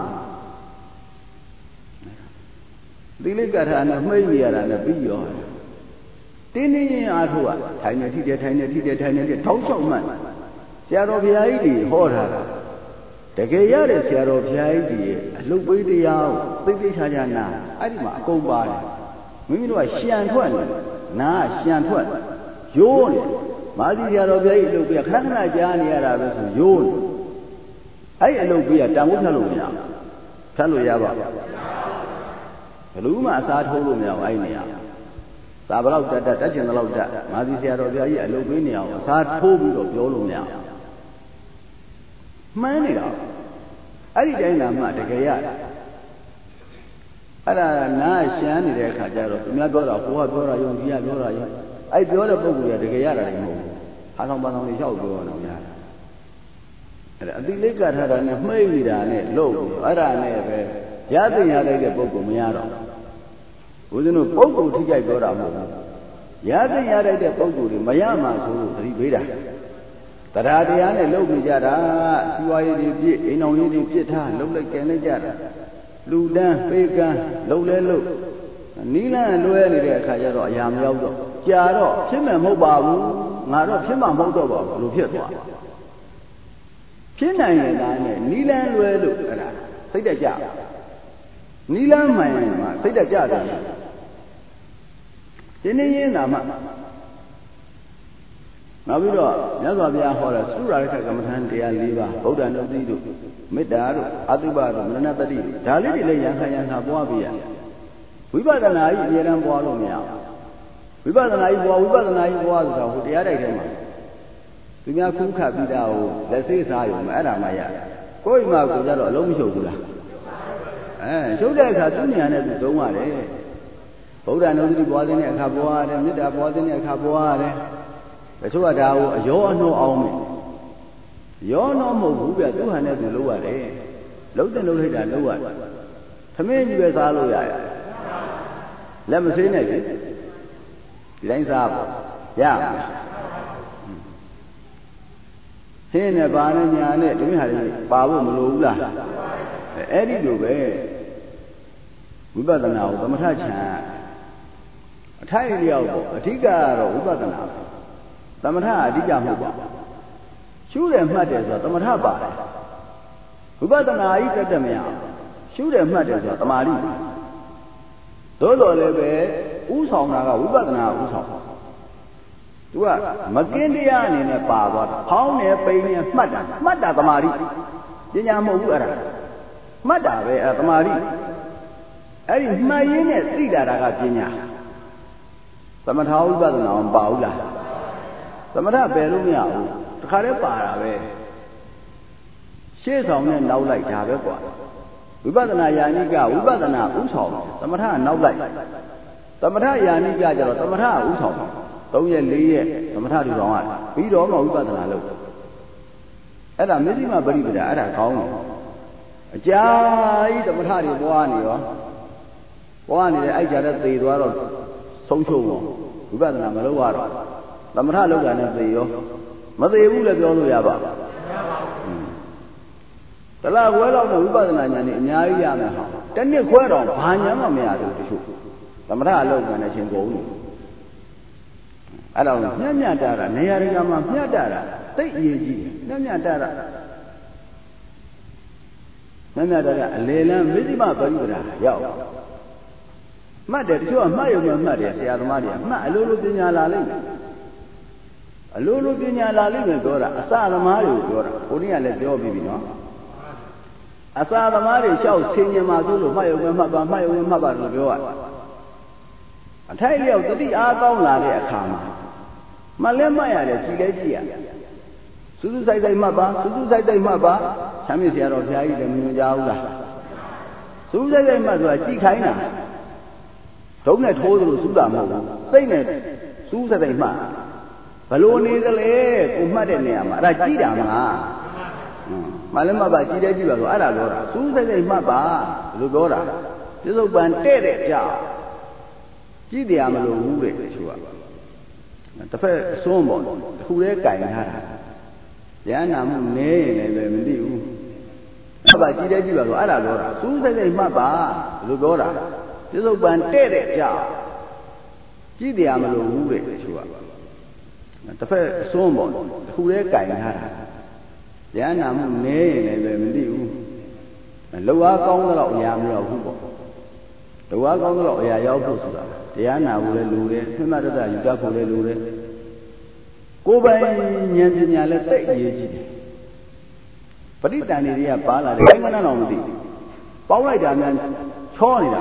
ဒီလေးကတ်ထားနဲ့မှိတ်နေရတာနဲ့ပြီးရောတင်းနေရင်အားထုတ်ကထိုင်နေထိတယ်ထိုင်နေထိတယ်ထိုင်နေထောက်လျှောက်မှန်ဆရာတော်ဘုရားကြီးတွေဟောထားတာတကယ်ရတဲ့ဆရာတော်ဘုရားကြီးတွေအလုပ်ပေးတရားကိုသိသိချာချာနာအဲ့ဒီမှာအကုန်ပါတယ်မိမိတို့ကရှံထွက်နေနားရှံထွက်ရိုးနေမာသီဆရာတော်ဘုရားကြီးအလုပ်ပေးခဏခဏကြားနေရတာပဲဆိုရိုးနေအဲ့အလုပ်ပေးကတန်ဖိုးထပ်လို့မရထပ်လို့ရပါဘယ်လိုမှအစားထိုးလို့မရဘူးအဲ့နေရာသာဘလောက်တက်ကျင်တော့တက်မာသီဆရာတော်ဘုရားကြီးအလုပ်ပေးနေအောင်အစားထိုးပြီးတော့ပြောလို့မရမှန်းနေတာအဲ့ဒီတိုင်းသာမှတကယ်ရအဲ့ဒါနားရှမ်းနေတဲ့အခါကျတော့သူများပြောတာဘိုးကပြောတာယုံကြည်ရပြောတာယုံအဲ့ပြောတဲ့ပုဂ္ဂိုလ်ကတကယ်ရတာလည်းမဟုတ်ဘူးဟာဆောင်ပါဆောင်လေးလျှောက်ပြောတော့များအဲ့ဒါအတိလိကထားတာနဲ့မှိတ်နေတာနဲ့လို့အဲ့ဒါနဲ့ပဲရသိရလိုက်တဲ့ပုဂ္ဂိုလ်မရတော့ဦးဇင်းတို့ပုဂ္ဂိုလ်ထိကြိုက်ပြောတာမဟုတ်ဘူးရသိရလိုက်တဲ့ပုဂ္ဂိုလ်တွေမရမှဆိုလို့သတိပေးတာတရားတရားနဲ့လုပ်နေကြတာစီဝါရေးတွေပြည့်အိမ်အောင်ရေးတွေပြည့်ထားလုပ်လိုက်ကင်လိုက်ကြတာလူတန်းပေကန်းလုံလဲလို့နီးလန်းလွဲနေတဲ့အခါကျတော့အရာမရောက်တော့ကြာတော့ဖြစ်မယ်မဟုတ်ပါဘူးငါတော့ဖြစ်မှာမဟုတ်တော့ပါဘူးလို့ဖြစ်သွားဖြစ်နိုင်ရင်ဒါနဲ့နီးလန်းလွဲလို့အဲ့ဒါစိတ်တကြနီးလန်းမှန်ရင်မှစိတ်တကြတယ်ဒီနေ့ရင်းသာမှနောက်ပြီးတော့မြတ်စွာဘုရားဟောတဲ့သုရာရခကမ္မထန်တရား၄ပါးဗုဒ္ဓနုတိတို့မေတ္တာတို့အတုပတို့မရဏတတိဒါလေးတွေလည်းရံခါပွားပြီးရဝိပဿနာကြီးအများတန်းပွားလို့မရဝိပဿနာကြီးပွားဆိုတာဟိုတရားတိုက်ထဲမှာသူများခုခတ်ပြီးတာကိုလက်စေးစားရုံနဲ့အဲ့ဒါမှရကိုယ့်အိမ်မှာကိုကြတော့အလုံးမချုပ်ဘူးလားချုပ်တဲ့အခါသူ့ဉာဏ်နဲ့သူသုံးရတယ်ဗုဒ္ဓနုတိပွားတဲ့အခါပွားရတယ်မေတ္တာပွားတဲ့အခါပွားရတယ်တချို့ကဒါကိုအယောအနှောအောင်မယ်ရောနှောမဟုတ်ဘူးဗျသူ့ဟန်နဲ့သူလုပ်ရတယ်လုပ်တဲ့လုပ်လိုက်တာလုပ်ရတယ်သမင်းကြီးပဲစားလို့ရတယ်လက်မဆေးနဲ့ပြီဒီတိုင်းစားပါရဆင်းနဲ့ပါနဲ့ညာနဲ့ဒီဟာတွေပါဖို့မလိုဘူးလားအဲ့ဒီလိုပဲဝိပဿနာကိုသမထချံအထိုက်လျောက်ပေါ့အဓိကကတော့ဝိပဿနာသမထအဓိကမဟုတ်ပါဘူးရှုတယ်မှတ်တယ်ဆိုတော့သမထပါတယ်ဝိပဿနာဤတက်မရရှုတယ်မှတ်တယ်ဆိုတော့တမာတိသို့တော်လည်းပဲဥဆောင်တာကဝိပဿနာဥဆောင်သူကမကင်းတရားအနေနဲ့ပါသွားတာဖောင်းနေပိန်နေမှတ်တာတမာတိပညာမဟုတ်ဘူးအဲ့ဒါမှတ်တာပဲအဲ့တမာတိအဲ့ဒီမှတ်ရင်းနဲ့သိတာကပညာသမထဝိပဿနာမပါဘူးလားသမထပယ်လို့မရဘူးတခါတည်းပါတာပဲရှေ့ဆောင်နဲ့နောက်လိုက်ဒါပဲကွာဝိပဿနာယာနိကဝိပဿနာဥဆောင်သမထနောက်လိုက်သမထယာနိကကျတော့သမထဥဆောင်3ရက်4ရက်သမထတူဆောင်ရတယ်ပြီးတော့မှဝိပဿနာလုပ်အဲ့ဒါမစ္စည်းမပရိပဒအဲ့ဒါကောင်းတယ်အကြာကြီးသမထတွေပွားနေရောပွားနေတယ်အဲ့ကြတဲ့သေသွားတော့ဆုံးရှုံးတော့ဝိပဿနာမလုပ်ရတော့သမထလောက်တာနဲ့သေရောမသေဘူးလည်းပြောလို့ရပါဘူးတလားခွဲတော့ဝိပဿနာဉာဏ်นี่အများကြီးရမယ်ဟာတနည်းခွဲတော့ဘာဉာဏ်မှမရဘူးတချို့သမထလောက်တာနဲ့ချင်းကုန်လို့အဲ့တော့မျှတာနေရာတွေကမှမျှတာသိအရေးကြီးတယ်မျှတာကအလေလန်းမစ္စည်းမပရိပဒါရောက်မှတ်တယ်တချို့ကမှတ်ရုံနဲ့မှတ်တယ်ဆရာသမားတွေကမှတ်အလိုလိုပညာလာလိမ့်မယ်အလိုလိုပညာလာလိမ့်မယ်ပြောတာအစသမားတွေကိုပြောတာကိုနေ့ကလည်းပြောပြီးပြီနော်အစသမားတွေလျှောက်ဆင်းញင်မှာဆိုလို့မှတ်ရုံနဲ့မှတ်ပါမှတ်ရုံနဲ့မှတ်ပါလို့ပြောရတယ်အထိုက်လျောက်တတိအားကောင်းလာတဲ့အခါမှာမှလည်းမှတ်ရတယ်ကြည်လည်းကြည်ရစူးစူးဆိုင်ဆိုင်မှတ်ပါစူးစူးဆိုင်ဆိုင်မှတ်ပါဆမ်းမြေဆရာတော်ဘုရားကြီးလည်းမမြင်ကြဘူးလားစူးဆိုင်ဆိုင်မှတ်ဆိုတာကြည်ခိုင်းတာဒုံးနဲ့ထိုးသလိုစူးတာမဟုတ်ဘူးစိတ်နဲ့စူးဆိုင်ဆိုင်မှတ်ဘလို့နေသလဲကိုမှတ်တဲ့နေရာမှာအဲ့ဒါကြည်တာမလားမ Malama ba ji de ji ba so ara lo ra su sai sai mat ba loပြောတာပြစ္ဆုတ်ပံတဲ့တဲ့ကြောက်ကြည့်တရားမလို့ဘူးတဲ့သူကတစ်ဖက်အစွန်းပေါ့တစ်ခုတည်းကင်ထားတာဉာဏ်နာမှုနည်းရင်လည်းမသိဘူးဘာကြည့်တဲ့ကြည့်ပါဆိုအဲ့ဒါပြောတာစူးစိတ်စိတ်မှတ်ပါလို့ပြောတာပြစ္ဆုတ်ပံတဲ့တဲ့ကြောက်ကြည့်တရားမလို့ဘူးတဲ့သူကတစ်ဖက်အစွန်းပေါ့တစ်ခုတည်းကင်ထားတာဉာဏ်နာမှုနည်းရင်လည်းမသိဘူးလောအားကောင်းတော့အရာမရောက်ဘူးပေါ့လောအားကောင်းတော့အရာရောက်ဖို့ဆိုတာတရားနာဖို့လည်းလိုတယ်မှတ်မှတ်တတ်ယူတတ်ဖို့လည်းလိုတယ်ကိုယ်ပိုင်ဉာဏ်ပညာလည်းသိအရေးကြီးတယ်ပဋိသန္ဓေတွေကပါလာတယ်ဘယ်မှန်းတော့မသိဘူးပေါင်းလိုက်တာများချောနေတာ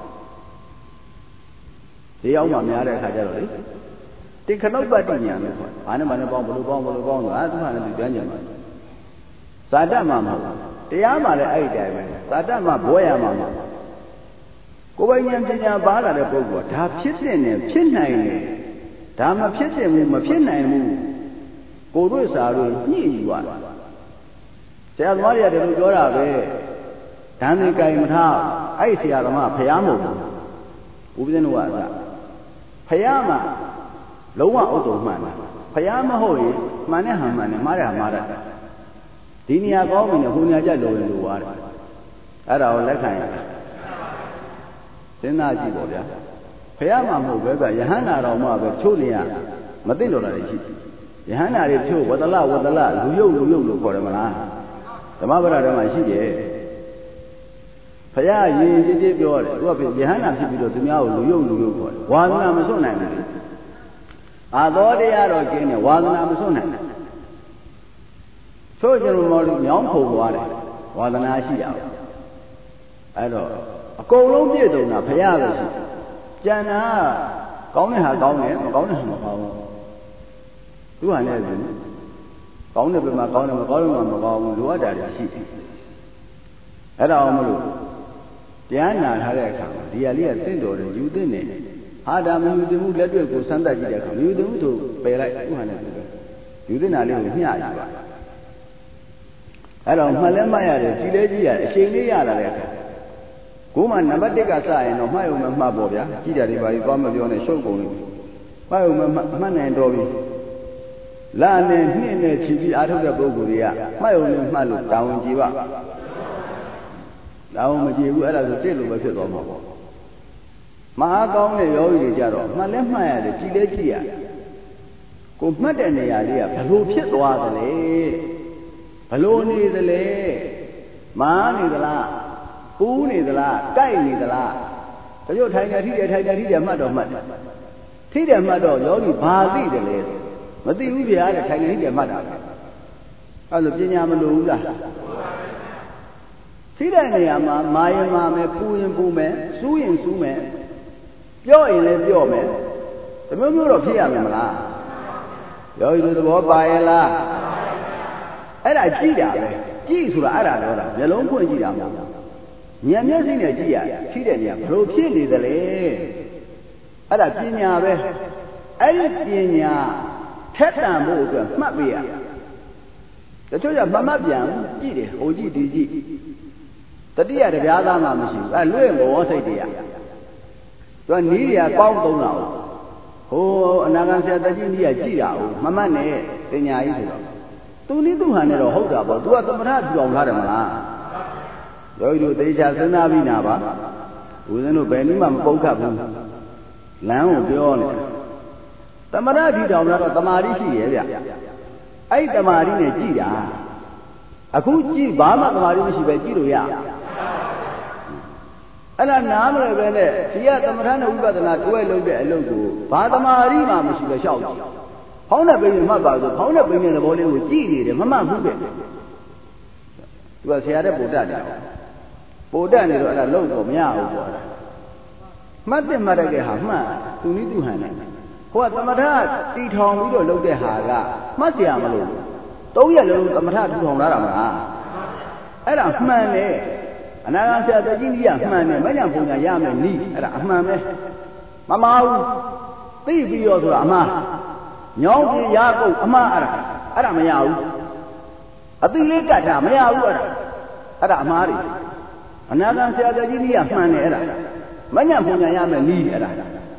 ဒီအောင်မှများတဲ့အခါကျတော့လေတင်ခဏုတ်ပတ္တိညာလို့ခေါ်တယ်ဘာနဲ့မှလည်းပေါင်းဘလို့ပေါင်းဆိုတာသူကလည်းပြန်ကြမှာဇာတမှမဟုတ်တရားမှလည်းအဲ့ဒီတိုင်းပဲဇာတမှဘွဲရမှာမဟုတ်ကိုယ်ပိုင်ဉာဏ်ပညာပါလာတဲ့ပုဂ္ဂိုလ်ဒါဖြစ်တဲ့နဲ့ဖြစ်နိုင်တယ်ဒါမဖြစ်တဲ့ဘူးမဖြစ်နိုင်ဘူးကိုယ်တို့စာတို့ညှိယူရတာဆရာသမားတွေကလည်းပြောတာပဲဓာန်တွေကြိုင်မထားအဲ့ဆရာသမားဖျားမဟုတ်ဘူးဦးပဇင်းတို့ကဖျားမှာလုံးဝဥဒ္ဓမှန်တယ်ဖျားမဟုတ်ရင်မှန်တဲ့ဟာမှန်တယ်မှားတဲ့ဟာမှားတယ်ဒီနေရာကောင်းပြီနဲ့ဟိုနေရာကြလိုရင်လိုသွားတယ်အဲ့ဒါကိုလက်ခံရတယ်စဉ်းစားကြည့်ပေါ့ဗျာဖះမှာမဟုတ်ပဲဗျယဟန္တာတော်မှပဲချို့နေရမသိလို့လည်းရှိယဟန္တာတွေချို့ဝတ္တလလူယုတ်လို့ခေါ်တယ်မလားဓမ္မပဒထဲမှာရှိတယ်ဖះရင်ကြည်ပြောတယ်သူကယဟန္တာဖြစ်ပြီးတော့သူများကိုလူယုတ်ခေါ်တယ်ဝါသနာမစွန့်နိုင်ဘူးအာသောတရားတော်ကျင်းတယ်ဝါသနာမစွန့်နိုင်ဘူးချို့ကျတော့မော်လူမြောင်းဖုံသွားတယ်ဝါသနာရှိတာအဲ့တော့အကုန်လုံးပြည့်စုံတာဖះပဲရှိကျန်တာကောင်းတဲ့ဟာကောင်းတယ်မကောင်းတဲ့ဟာမကောင်းဘူးသူဟာနဲ့သူကောင်းတဲ့ဘက်မှာကောင်းတယ်မကောင်းတဲ့ဘက်မှာမကောင်းဘူးလိုအပ်တာတွေရှိတယ်အဲ့ဒါအောင်မလို့တရားနာထားတဲ့အခါမှာဒီဟာလေးကသင့်တော်တယ်ယူသင့်တယ်ဟာဒါမယူသင့်ဘူးလက်တွေ့ကိုစမ်းသပ်ကြည့်တဲ့အခါမယူသင့်ဘူးဆိုပယ်လိုက်သူဟာနဲ့သူပဲယူသင့်တာလေးကိုမျှယူပါအဲ့တော့မှတ်လဲမှတ်ရတယ်ကြည်လဲကြည့်ရတယ်အချိန်လေးရလာတဲ့အခါကိုမှနံပါတ်1ကစရင်တော့မှတ်ရုံနဲ့မှတ်ပေါ့ဗျာကြည့်ကြတယ်ပါပြီသွားမပြောနဲ့ရှုပ်ကုန်လို့မှတ်ရုံနဲ့မှတ်နိုင်တော့ပြီလာနဲ့နှစ်နဲ့ချီပြီးအားထုတ်တဲ့ပုဂ္ဂိုလ်တွေကမှတ်ရုံနဲ့မှတ်လို့တောင်းကြည့်ပါတောင်းမကြည့်ဘူးအဲ့ဒါဆိုတစ်လို့ပဲဖြစ်သွားမှာပေါ့မအားကောင်းတဲ့ယောဂီတွေကြတော့မှတ်လဲမှတ်ရတယ်ကြည်လဲကြည့်ရတယ်ကိုမှတ်တဲ့နေရာလေးကဘလို့ဖြစ်သွားသလဲဘလို့နေသလဲမာနေသလားပူးနေသလားတိုက်နေသလားတချို့ထိုင်နေထိတယ်မှတ်တော့မှတ်တယ်ထိတယ်မှတ်တော့ယောဂီဘာသိတယ်လဲမသိဘူးဗျာတဲ့ထိုင်နေထိတယ်မှတ်တာအဲ့လိုပညာမလိုဘူးလားထိတဲ့နေရာမှာမာရင်မာမယ်ပူရင်ပူမယ်စူးရင်စူးမယ်ပြော့ရင်လည်းပြော့မယ်ဒီမျိုးတော့ဖြစ်ရမယ်မလားယောဂီတို့သဘောပါရဲ့လားအဲ့ဒါကြည့်တာပဲကြည့်ဆိုတာအဲ့ဒါတော့မျက်လုံးဖွင့်ကြည့်တာမဟုတ်ဘူးဉာဏ်မျက်စိနဲ့ကြည့်ရရှိတဲ့နေရာဘလို့ဖြစ်နေသလဲအဲ့ဒါပညာပဲအဲ့ဒီပညာထက်တန်ဖို့အတွက်မှတ်ပေးရတချို့ကမမှတ်ပြန်ကြည့်တယ်ဟိုကြည့်ဒီကြည့်တတိယတရားသားမှမရှိဘူးအဲ့လွဲ့ဘောစိတ်တရားသူကနီးရကောင်းသုံးတာဟိုအနာဂံဆရာတကြီးနီးရကြည့်တာဟိုမမှတ်နဲ့ပညာကြီးဆိုတော့သူနည်းသူဟန်နဲ့တော့ဟုတ်တာပေါ့သူကသမထထူအောင်ထားတယ်မလားယောဂီတို့သေချာစဉ်းစားပြီးနာပါဦးဇင်းတို့ဘယ်နည်းမှမပုတ်ခတ်ဘူးလမ်းကိုပြောနေသမထထီတောင်တော့တမာတိရှိရဲ့ဗျအဲ့တမာတိနဲ့ကြည့်တာအခုကြည့်ဘာမှတမာတိမရှိပဲကြည့်လို့ရအဲ့ဒါနားမလဲပဲနဲ့ဒီကသမထနဲ့ဝိပဿနာတွဲလုပ်တဲ့အလုပ်ကိုဘာတမာတိမှမရှိပဲရှောက်ကြည့်ဖောင်းတဲ့ပိန်းနဲ့မှတ်ပါဆိုဖောင်းတဲ့ပိန်းတဲ့သဘောလေးကိုကြည့်နေတယ်မမှတ်ဘူးပဲသူကဆရာတဲ့ပို့တတ်တယ်ပို့တတ်နေတော့အဲ့ဒါလုံးတော့မရဘူးပေါ့မှတ်တဲ့မှတ်တဲ့ဟာမှတ်သူနည်းသူဟန်နဲ့ဟိုကသမထတီထောင်ပြီးတော့လုပ်တဲ့ဟာကမှတ်เสียမလို့3ရက်လုံးသမထထူထောင်လာတာမလားအဲ့ဒါမှန်တယ်အနာဂတ်ဆရာတကြီးကြီးကမှန်တယ်မညံပုံညာရမယ်နီးအဲ့ဒါအမှန်ပဲမမှားဘူးသိပြီးတော့ဆိုတာအမှားညောင်းပြရကုတ်အမှားအဲ့ဒါမရဘူးအတိလေးကတ်တာမရဘူးအဲ့ဒါအမှားတွေအနာဂံဆရာတော်ကြီးကြီးကမှန်တယ်အဲ့ဒါမညံ့ပုံညာရမယ်နီးအဲ့ဒါ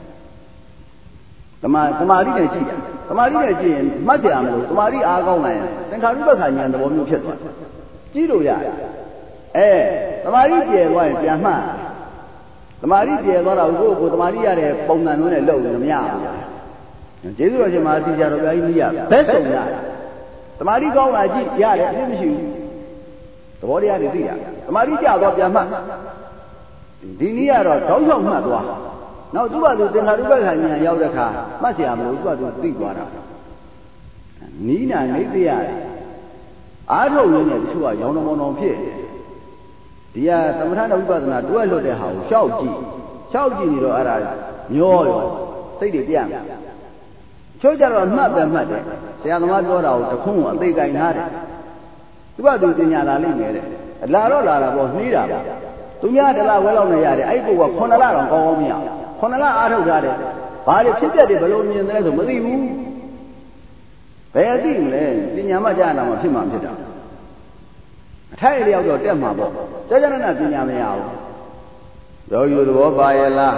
သမာဓိနဲ့ကြည့်ရသမာဓိနဲ့ကြည့်ရင်မှတ်ကြရမလို့သမာဓိအားကောင်းလိုက်ရင်သင်္ခါရုပ္ပခာဉာဏ်သဘောမျိုးဖြစ်သွားကြည့်လို့ရတယ်သမာဓိကျယ်သွားရင်ပြန်မှတ်သမာဓိကျယ်သွားတာကိုသမာဓိရတဲ့ပုံစံမျိုးနဲ့လုပ်လို့မရဘူးကျေးဇူးတော်ရှင်မဟာသီဆရာတော်ဘုရားကြီးကြီးရဘယ်ဆုံးရတယ်သမာဓိကောင်းလာကြည့်ရတယ်အဖြစ်မရှိဘူးသဘောတရားတွေသိရသမာဓိကျသွားပြန်မှတ်ဒီနည်းကတော့တောင်းလျှောက်မှတ်သွားနောက်သူ့ဘာသူသင်္ခါရုပ္ပခာဉာဏ်ရောက်တဲ့အခါမှတ်เสียမလို့သူ့ဘာသူသိသွားတာနီးနာနေသိရတယ်အားထုတ်ရင်းနဲ့တချို့ကရောင်တော်ဖြစ်ဒီကသမထဝိပဿနာတွဲလွတ်တဲ့ဟာကိုရှောက်ကြည့်နေတော့အဲ့ဒါမျောရောစိတ်တွေပြန့်ချို့ကြတော့မှတ်တယ်ဆရာသမားပြောတာကိုတခုံးကိုအသိကိုင်ထားတယ်သူကသူပညာလာလိမ့်မယ်တဲ့လာတော့လာတာပေါ့နှီးတာပေါ့သူများတလားဝဲလောက်နေရတယ်အဲ့ကိုက9လတော့ကောင်းမရ9လအားထုတ်ထားတယ်ဘာတွေဖြစ်တဲ့တွေဘယ်လိုမြင်သလဲဆိုမသိဘူးဘယ်သိမလဲပညာမှကြားနာမှဖြစ်မှဖြစ်တာအထိုက်လျောက်တော့တက်မှာပေါ့ကြာကြာနာပညာမရဘူးရောယူသဘောပါရဲ့လား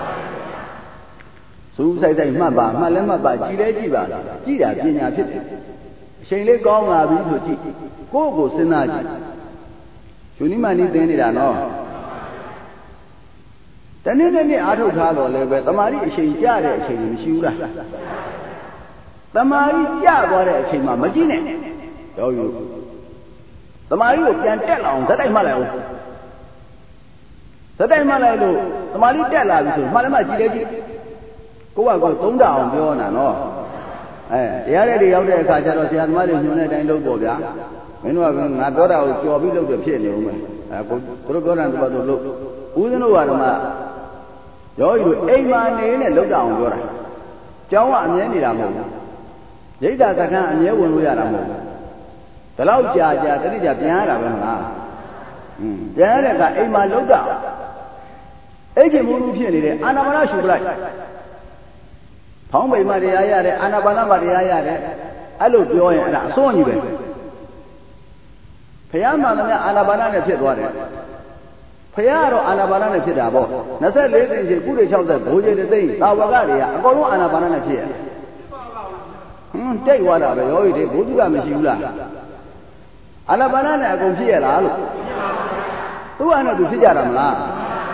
စူးစိုက်မှတ်ပါမှတ်လဲမှတ်ပါကြည်လဲကြည့်ပါကြည့်တာပညာဖြစ်တယ်အချိန်လေးကောင်းလာပြီဆိုကြည့်ကိုယ့်ကိုစဉ်းစားကြည့်ယူနိမနီးသင်နေတာနော်တနေ့အားထုတ်ထားတော့လည်းပဲတမာရီအချိန်ကြတဲ့အချိန်မရှိဘူးလားတမာရီကြသွားတဲ့အချိန်မှာမကြည့်နဲ့ရောယူတမာရီကိုပြန်တက်လာအောင်ဇက်တိုက်မှတ်လိုက်အောင်ဇက်တိုက်မှတ်လိုက်လို့တမာရီတက်လာပြီဆိုမှလည်းမှကြည့်လေကြည့်ကိုကသုံးတာအောင်ပြောတာနော်တရားတဲ့တွေရောက်တဲ့အခါကျတော့ဆရာသမားတွေညွှန်တဲ့အတိုင်းလုပ်ပေါ့ဗျာမင်းတို့ကငါပြောတာကိုကြော်ပြီးလုပ်တယ်ဖြစ်နေဦးမယ်ကိုတို့ပြောတာတော့လုပ်ဦးဇင်းတို့ကတော့မှရောဤလိုအိမ်မာနေနဲ့လောက်အောင်ပြောတာကျောင်းကအမြဲနေတာမဟုတ်ဘူးရိတ်တာကထမ်းအမြဲဝင်လို့ရတာမဟုတ်ဘူးဒီလောက်ကြာတတိကြပြန်ရတာပဲမလားပြန်ရတဲ့ကအိမ်မာလောက်တာအဲ့ဒီမူလူဖြစ်နေတဲ့အာနာပါနရှုပလိုက်ဖောင်းပိန်မတရားရတယ်အာနာပါနမတရားရတယ်အဲ့လိုပြောရင်အဲ့ဒါအစွန်းကြီးပဲဘုရားမှန်သမျှအာနာပါနနဲ့ဖြစ်သွားတယ်ဘုရားကတော့အာနာပါနနဲ့ဖြစ်တာပေါ့24သိန်းရှိကုတွေ60ဘိုးကြီးသိန်းသာဝကတွေကအကုန်လုံးအာနာပါနနဲ့ဖြစ်ရတယ်တိတ်သွားတာပဲရောဤတွေဘုသူကမရှိဘူးလားအာနာပါနနဲ့အကုန်ဖြစ်ရလားလို့သူကနဲ့သူဖြစ်ကြတာမလား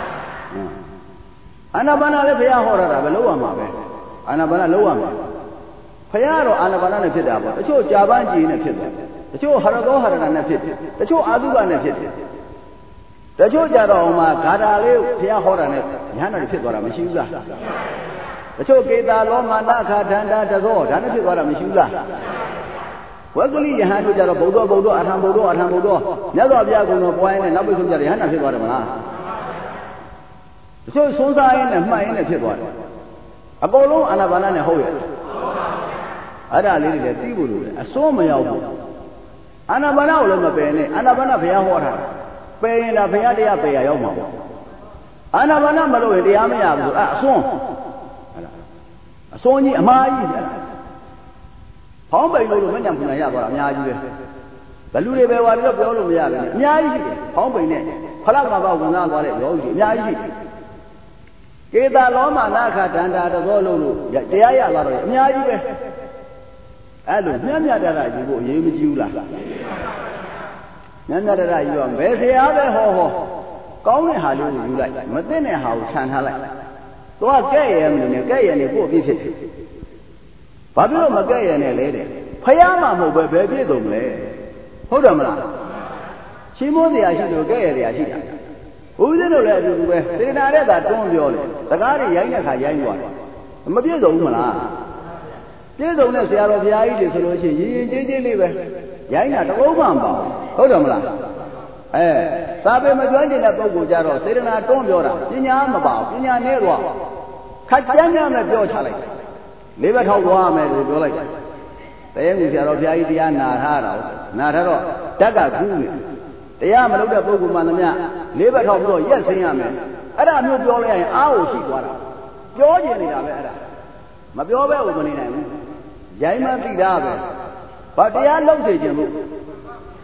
အာနာပါနလည်းဘုရားဟောတာပဲလုံးဝမှာပဲအာနာပါနလုံးဝမှာဘုရားကတော့အာနာပါနနဲ့ဖြစ်တာပေါ့တချို့ကြာပန်းကြည်နဲ့ဖြစ်တယ်တချို့ဟရသောဟရဏနဲ့ဖြစ်တယ်တချို့အာသုဘနဲ့ဖြစ်တယ်တချို့ကြတော့မှဂါထာလေးဘုရားဟောတာနဲ့ဉာဏ်တော်ဖြစ်သွားတာမရှိဘူးလားတချို့ကေတာလောမနာခဒန္တာတသောဒါနဲ့ဖြစ်သွားတာမရှိဘူးလားဝက်ကလိယဟန်တို့ကြတော့ဗုဒ္ဓအထံဗုဒ္ဓမြတ်စွာဘုရားကုံတော်ပွားရင်လည်းနောက်ပိတ်ဆုံးကြတယ်ယဟန်ဖြစ်သွားတယ်မလားတချို့သုံးစားရင်းနဲ့မှတ်ရင်းနဲ့ဖြစ်သွားတယ်အကုန်လုံးအာနာပါနနဲ့ဟုတ်ရဲ့အဲ့ဒါလေးတွေလည်းသိဖို့လိုတယ်အစိုးမရောက်ဘူးအာနာပါနကိုလည်းမပယ်နဲ့အာနာပါနဘုရားဟောတာပယ်ရင်ဒါဘုရားတရားပယ်ရရောက်မှာပေါ့အာနာပါနမလို့ရင်တရားမရဘူးဆိုအစွန်းအစွန်းကြီးအမှားကြီးဖောင်းပိန်လို့မညံ့ပူနိုင်ရသွားတာအများကြီးပဲဘလူတွေပဲဝါပြီးတော့ပြောလို့မရဘူးအများကြီးရှိတယ်ဖောင်းပိန်နဲ့ဖလကမဘဝင်စားသွားတဲ့ယောဂီအများကြီးရှိတယ်ကေတာလောမနာခဒန္တာတသောလို့တရားရသွားတော့အများကြီးပဲအဲ့လိုမြတ်မြတ်တရယူဖို့အရေးမကြီးဘူးလားမြတ်မြတ်တရယူတော့ဘယ်ဆရာပဲဟောကောင်းတဲ့ဟာလေးကိုယူလိုက်မသိတဲ့ဟာကိုခြံထားလိုက်သွားကဲ့ရဲ့မနေနဲ့ကဲ့ရဲ့နေကိုအပြည့်ဖြစ်တယ်ဘာဖြစ်လို့မကဲ့ရဲ့နဲ့လဲတဲ့ဖယားမှမဟုတ်ပဲဘယ်ပြည့်စုံမလဲဟုတ်တယ်မလားရှင်းမိုးတရားရှိလို့ကဲ့ရဲ့တရားရှိတာဦးဇင်းတို့လည်းအတူတူပဲစေနာတဲ့သာတွန်းပြောတယ်စကားတွေရိုင်းတဲ့ခါရိုင်းသွားတယ်မပြည့်စုံဘူးမလားပြည့်စုံတဲ့ဆရာတော်ဘုရားကြီးတွေဆိုလို့ရှိရင်ရင်ကျေးလေးပဲရိုင်းတာတကုန်းမှမပေါ့ဟုတ်တယ်မလားသာပေမကျွမ်းကျင်တဲ့ပုဂ္ဂိုလ်ကြတော့စေတနာတွန်းပြောတာပညာမပေါ့ပညာနည်းသွားခက်ကြမ်းကြမ်းနဲ့ပြောချလိုက်လေးဘက်ထောက်သွားမယ်လို့ပြောလိုက်တယ်တရားမြင်ဆရာတော်ဘုရားကြီးတရားနာထားတာနာထားတော့ဓာတ်ကကူးနေတရားမလုပ်တဲ့ပုဂ္ဂိုလ်မှန်သမျှလေးဘက်ထောက်ပြီးတော့ရက်ဆင်းရမယ်အဲ့ဒါမျိုးပြောလိုက်ရင်အားကိုရှိသွားတာပြောကျင်နေတာပဲအဲ့ဒါမပြောဘဲကိုမနေနိုင်ဘူးရိုင်းမှသိတာပဲဘာတရားလုံးစေခြင်းလို့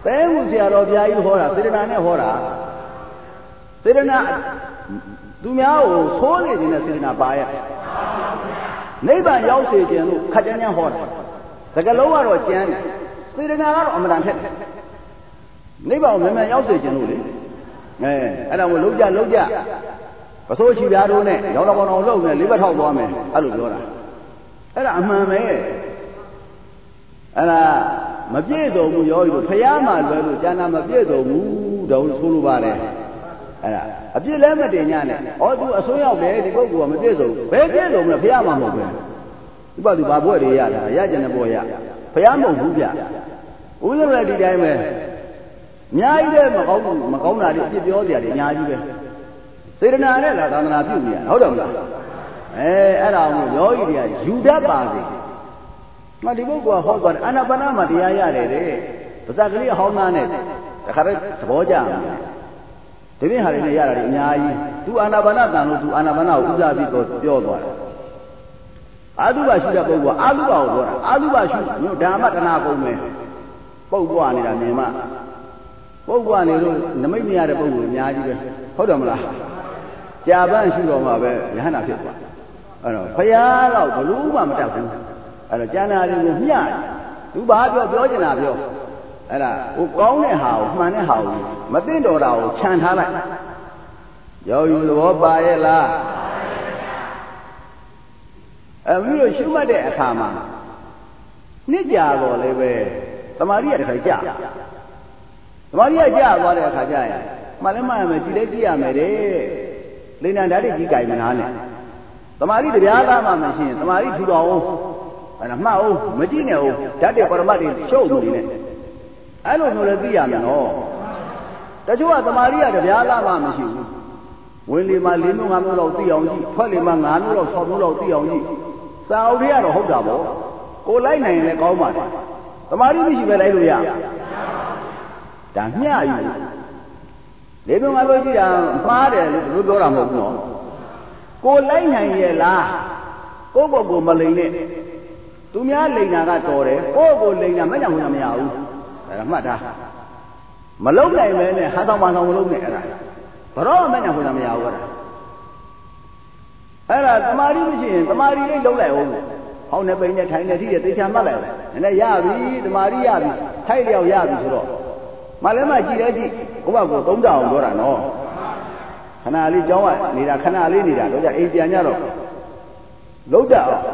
တဲမှုဆရာတော်ဘုရားကြီးဟောတာစေတနာနဲ့ဟောတာစေတနာသူများကိုဆိုးနေခြင်းနဲ့စေတနာပါရဲ့နိဗ္ဗာန်ရောက်စေခြင်းလို့ခက်ကြမ်းကြမ်းဟောတာစကားလုံးကတော့ကျမ်းတယ်စေတနာကတော့အမှန်တန်ထက်နိဗ္ဗာန်ကိုမြန်မြန်ရောက်စေခြင်းလို့လေအဲ့ဒါကိုလုံးကြပစိုးချီပြားတို့နဲ့ရောင်းတော်ပေါင်းတော်လှုပ်နဲ့လေးဘက်ထောက်သွားမယ်အဲ့လိုပြောတာအဲ့ဒါအမှန်ပဲအဲ့ဒါမပြည့်စုံဘူးရောလို့ဖျားမှလွယ်လို့ကျန်တာမပြည့်စုံဘူးတော့ဆိုလိုပါတယ်အဲ့ဒါအပြည့်လည်းမတင်ညနဲ့ဩသူအစိုးရောက်တယ်ဒီပုဂ္ဂိုလ်ကမပြည့်စုံဘယ်ပြည့်စုံမလဲဖျားမှမဟုတ်ဘူးဒီဘာဘွဲ့တွေရတာရကြတဲ့ပေါ်ရဖျားမဟုတ်ဘူးဗျဦးဇင်းလည်းဒီတိုင်းပဲအများကြီးပဲမကောင်းတာတွေအပြစ်ပြောစရာတွေအများကြီးပဲစေတနာနဲ့လားသာသနာပြုနေရဟုတ်တယ်မလားအဲ့ဒါကိုယောဂီတွေကယူတတ်ပါစေမဒီပုဂ္ဂိုလ်ကဟောသွားတယ်အာနာပါနမှာတရားရတယ်တဲ့ပါဇက်ကလေးအဟောင်းသားနဲ့တခါတည်းသဘောကျတယ်ဒီပြင်ဟာတွေနဲ့ရတာတွေအများကြီးသူအာနာပါနတန်လို့သူအာနာပါနကိုဥစားပြီးတော့ပြောသွားတယ်အာသုဘရှိတဲ့ပုဂ္ဂိုလ်ကအာသုဘကိုပြောတာအာသုဘရှိမျိုးဓမ္မတနာကုန်မယ်ပုတ်ပွားနေတာမြင်မှပုတ်ပွားနေလို့နမိတ်မရတဲ့ပုဂ္ဂိုလ်အများကြီးပဲဟုတ်တယ်မလားကြာပန်းရှိတော့မှပဲယဟန္တာဖြစ်သွားအဲ့တော့ဘုရားတော့ဘလို့မှမတတ်ဘူးအဲ့တော့ကျန်တာတွေကိုမျှသူဘာပြောချင်တာပြောအဲ့ဒါဟိုကောင်းတဲ့ဟာကိုမှန်တဲ့ဟာကိုမသိတော်တာကိုခြံထားလိုက်ရောယူသဘောပါရဲ့လားမိတို့ရှုမှတ်တဲ့အခါမှာနှစ်ကြာတော့လည်းပဲသမာဓိရတစ်ခါကြာသမာဓိရကြာသွားတဲ့အခါကျရင်မှလည်းမှန်မယ်ကြည်လည်းကြည့်ရမယ်တဲ့လိဏ္ဍဓာတ်ကြီးကြိုင်မနာနဲ့သမာဓိတရားသားမှမရှိရင်သမာဓိထူတော်အောင်အဲ့ဒါမှတ်အောင်မကြည့်နဲ့အောင်ဓာတ်တွေပရမတ်တွေချုပ်နေတယ်အဲ့လိုမျိုးလည်းသိရမယ်နော်တချို့ကသမာဓိရတရားသားမှမရှိဘူးဝင်လေမှာ၄မျိုး၅မျိုးလောက်သိအောင်ကြည့်ထွက်လေမှာ၅မျိုးလောက်၆မျိုးလောက်သိအောင်ကြည့်စာအုပ်တွေကတော့ဟုတ်တာပေါ့ကိုလိုက်နိုင်ရင်လည်းကောင်းပါတယ်သမာဓိမရှိပဲလိုက်လို့ရဒါမျှယူ၄မျိုး၅မျိုးကြည့်တာမှားတယ်လို့ပြောတာမဟုတ်ဘူးနော်ကိုလိုက်နိုင်ရဲ့လားကိုယ့်ကိုယ်မလိန်နဲ့သူများလိန်တာကတော်တယ်ကိုယ့်ကိုလိန်တာမညံ့ဘူးမရဘူးအဲ့ဒါမှတ်တာမလုံးနိုင်မဲနဲ့ဟာဆောင်မဆောင်မလုံးနဲ့အဲ့ဒါဘရောမညံ့ဘူးမရဘူးအဲ့ဒါသမာဓိမရှိရင်သမာဓိလေးလုံးလိုက်အောင်ဟောင်းနေပိန်နဲ့ထိုင်နေထိတဲ့သေချာမှတ်လိုက်နည်းနည်းရပြီသမာဓိရပြီထိုက်လျောက်ရပြီဆိုတော့မလည်းမကြည့်လဲကြည့်ဘုရားကိုသုံးတအောင်ပြောတာနော်ခဏလေးကြောင်းကနေတာခဏလေးနေတာတော့ကြအိမ်ပြန်ကြတော့လုံးတအောင်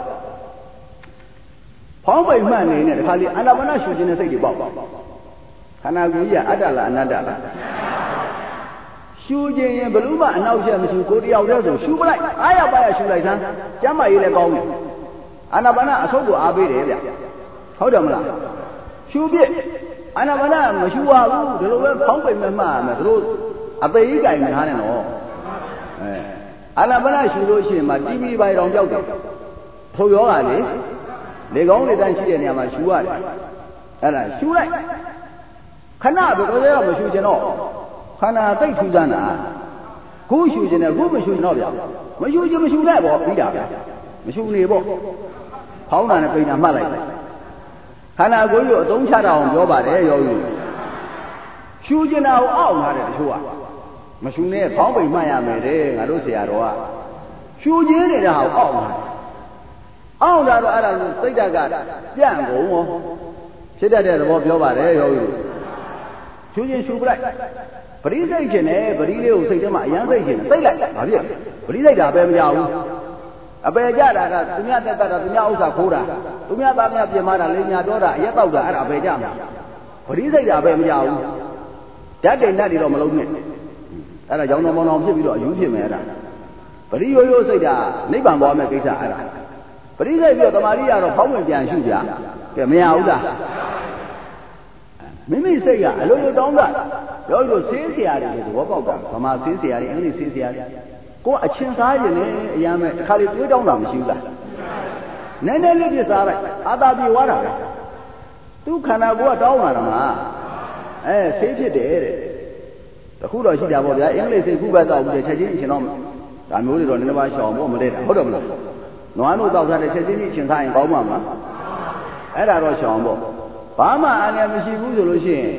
ဖောင်းပိန်မှတ်နေနဲ့တခါလေးအာနာပါနရှုခြင်းနဲ့စိတ်တွေပေါက်ခန္ဓာကိုယ်ကြီးကအတ္တလားအနတ္တလားရှုခြင်းရင်ဘယ်လို့မှအနောက်ချက်မရှိကိုတယောက်တည်းဆိုရှုပလိုက်အားရပါရရှုလိုက်စမ်းကျမ်းမာရေးလည်းကောင်းတယ်အာနာပါနအဆုံးကိုအားပေးတယ်ဗျဟုတ်တယ်မလားရှုပြစ်အာနာပါနမရှုရဘူးဒီလိုပဲဖောင်းပိန်မှတ်မှမယ်တို့အသေးကြီးကြိုင်နေထားတယ်နော်အာနာပါနရှုလို့ရှိရင်မှတီဗီပိုင်တော်ကြောက်တယ်ထုတ်ရောကလေကောင်းလေတန်းရှိတဲ့နေရာမှာရှုရတယ်အဲ့ဒါရှုလိုက်ခဏဘယ်တော့လဲမရှုချင်တော့ခန္ဓာသိပ်ထူးဆန်းတာခုရှုချင်တယ်ခုမရှုချင်တော့ဗျမရှုချင်မရှုလိုက်ပေါ့ပြီးတာဗျမရှုနေပေါ့ဖောင်းတာနဲ့ပိန်တာမှတ်လိုက်ခန္ဓာကိုယ်ကိုအသုံးချတာအောင်ပြောပါတယ်ယောဂီရှုချင်တာကိုအောက်ထားတယ်တချို့ကမရှုနဲ့ဖောင်းပိန်မှတ်ရမယ်တဲ့ငါတို့ဆရာတော်ကရှုခြင်းနေတာကိုအောက်ထားအောက်တာတော့အဲ့ဒါကိုစိတ်ဓာတ်ကပြန့်ကုန်ရောဖြစ်တတ်တဲ့သဘောပြောပါတယ်ယောဂီရှုခြင်းရှုပလိုက်ပရိစိတ်ခြင်းနဲ့ပရိလေးကိုစိတ်ထဲမှာအယမ်းစိတ်ခြင်းစိတ်လိုက်ဘာဖြစ်ပရိစိတ်တာပဲမရဘူးအပေကြတာကသူများတက်တာသူများဥစ္စာခိုးတာသူများသားများပြင်မာတာလေးများတော့တာအရက်တော့တာအဲ့ဒါအပေကြမှာပရိစိတ်တာပဲမရဘူးဓာတ်တိန်ဓာတ်တွေတော့မလုံးနဲ့အဲ့ဒါရောင်းတော်မောင်းတော်ဖြစ်ပြီးတော့အယူဖြစ်မယ်အဲ့ဒါပရိယောယောစိတ်တာနိဗ္ဗာန်ပေါ်မဲ့ကိစ္စအဲ့ဒါပရိစိတ်ပြီးတော့တမာရီကတော့ဖောင်းဝင်ပြန်ရှုကြကဲမရဘူးလားမိမိစိတ်ကအလိုလိုတောင်းတာရောလို့ဆေးဆရာတွေသဘောပေါက်တာဗမာဆေးဆရာတွေအင်္ဂလိပ်ဆေးဆရာတွေကိုအချင်းစားရင်လည်းအရာမဲ့တစ်ခါလေတွေးတောင်းတာမရှိဘူးလားနည်းနည်းလေးပြစားလိုက်အာသာပြေသွားတာပဲသူခန္ဓာကိုယ်ကတောင်းလာတာမှာဆေးဖြစ်တယ်တဲ့တခုတော့ရှိတာပေါ့ဗျာအင်္ဂလိပ်ဆေးခုပဲတော့ဘူးချက်ချင်းရှင်တော့ဒါမျိုးတွေတော့နည်းနည်းပါရှောင်ဖို့မတည့်တာဟုတ်တယ်မလားနွားတို့တောက်ထားတဲ့ချက်ချင်းချင်းစားရင်ကောင်းမှာမလားအဲ့ဒါတော့ရှောင်ဖို့ဘာမှအန္တရာယ်မရှိဘူးဆိုလို့ရှိရင်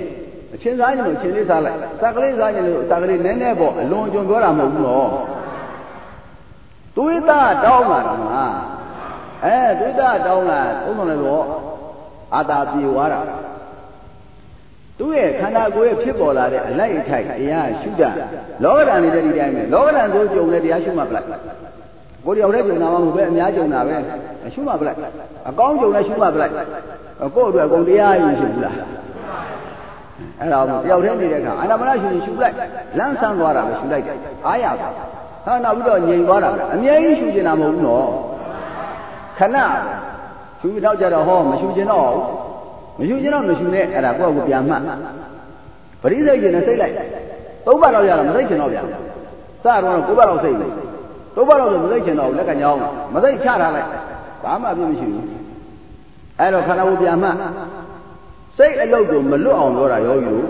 အချင်းစားခြင်းလို့ချင်းလေးစားလိုက်စက်ကလေးစားခြင်းလို့စက်ကလေးနည်းနည်းပေါ့အလွန်ကျွံပြောတာမဟုတ်ဘူးနော်သွေးသားတောင်းလာတာမလားသွေးသားတောင်းလာသုံးဆောင်လည်းတော့အာသာပြေသွားတာသူ့ရဲ့ခန္ဓာကိုယ်ရဲ့ဖြစ်ပေါ်လာတဲ့အလိုက်အထိုက်တရားရှုတာလောကဓာတ်နေတဲ့ဒီတိုင်းပဲလောကဓာတ်ဆိုကြုံတဲ့တရားရှုမှပလိုက်ကိုယ်တယောက်တည်းကြုံတာမှမဟုတ်ပဲအများကြုံတာပဲရှုမှပလိုက်အကောင်းကြုံလဲရှုမှပလိုက်ကိုယ့်အတွက်အကုန်တရားယူရှုဘူးလားအဲ့ဒါတယောက်တည်းနေတဲ့အခါအာနာပါနရှုရင်ရှုလိုက်လမ်းဆန်းသွားတာပဲရှုလိုက်တယ်အားရပါဟာနောက်ပြီးတော့ငြိမ်သွားတာပဲအမြဲကြီးရှုနေတာမဟုတ်ဘူးနော်ခဏရှုပြီးတော့ကြတော့ဟောမရှုကျင်တော့မရှုကျင်တော့မရှုနဲ့အဲ့ဒါကိုယ့်ကိုပြန်မှတ်ပရိသေကျင်နဲ့စိတ်လိုက်၃ပတ်လောက်ရတော့မစိတ်ကျင်တော့ဗျာစတော့9ပတ်လောက်စိတ်လိုက်၃ပတ်လောက်ဆိုမစိတ်ကျင်တော့လက်ကညောင်းမစိတ်ချထားလိုက်ဘာမှအပြစ်မရှိဘူးအဲ့တော့ခန္ဓာကိုယ်ပြန်မှတ်စိတ်အလုပ်ကိုမလွတ်အောင်ပြောတာယောဂီတို့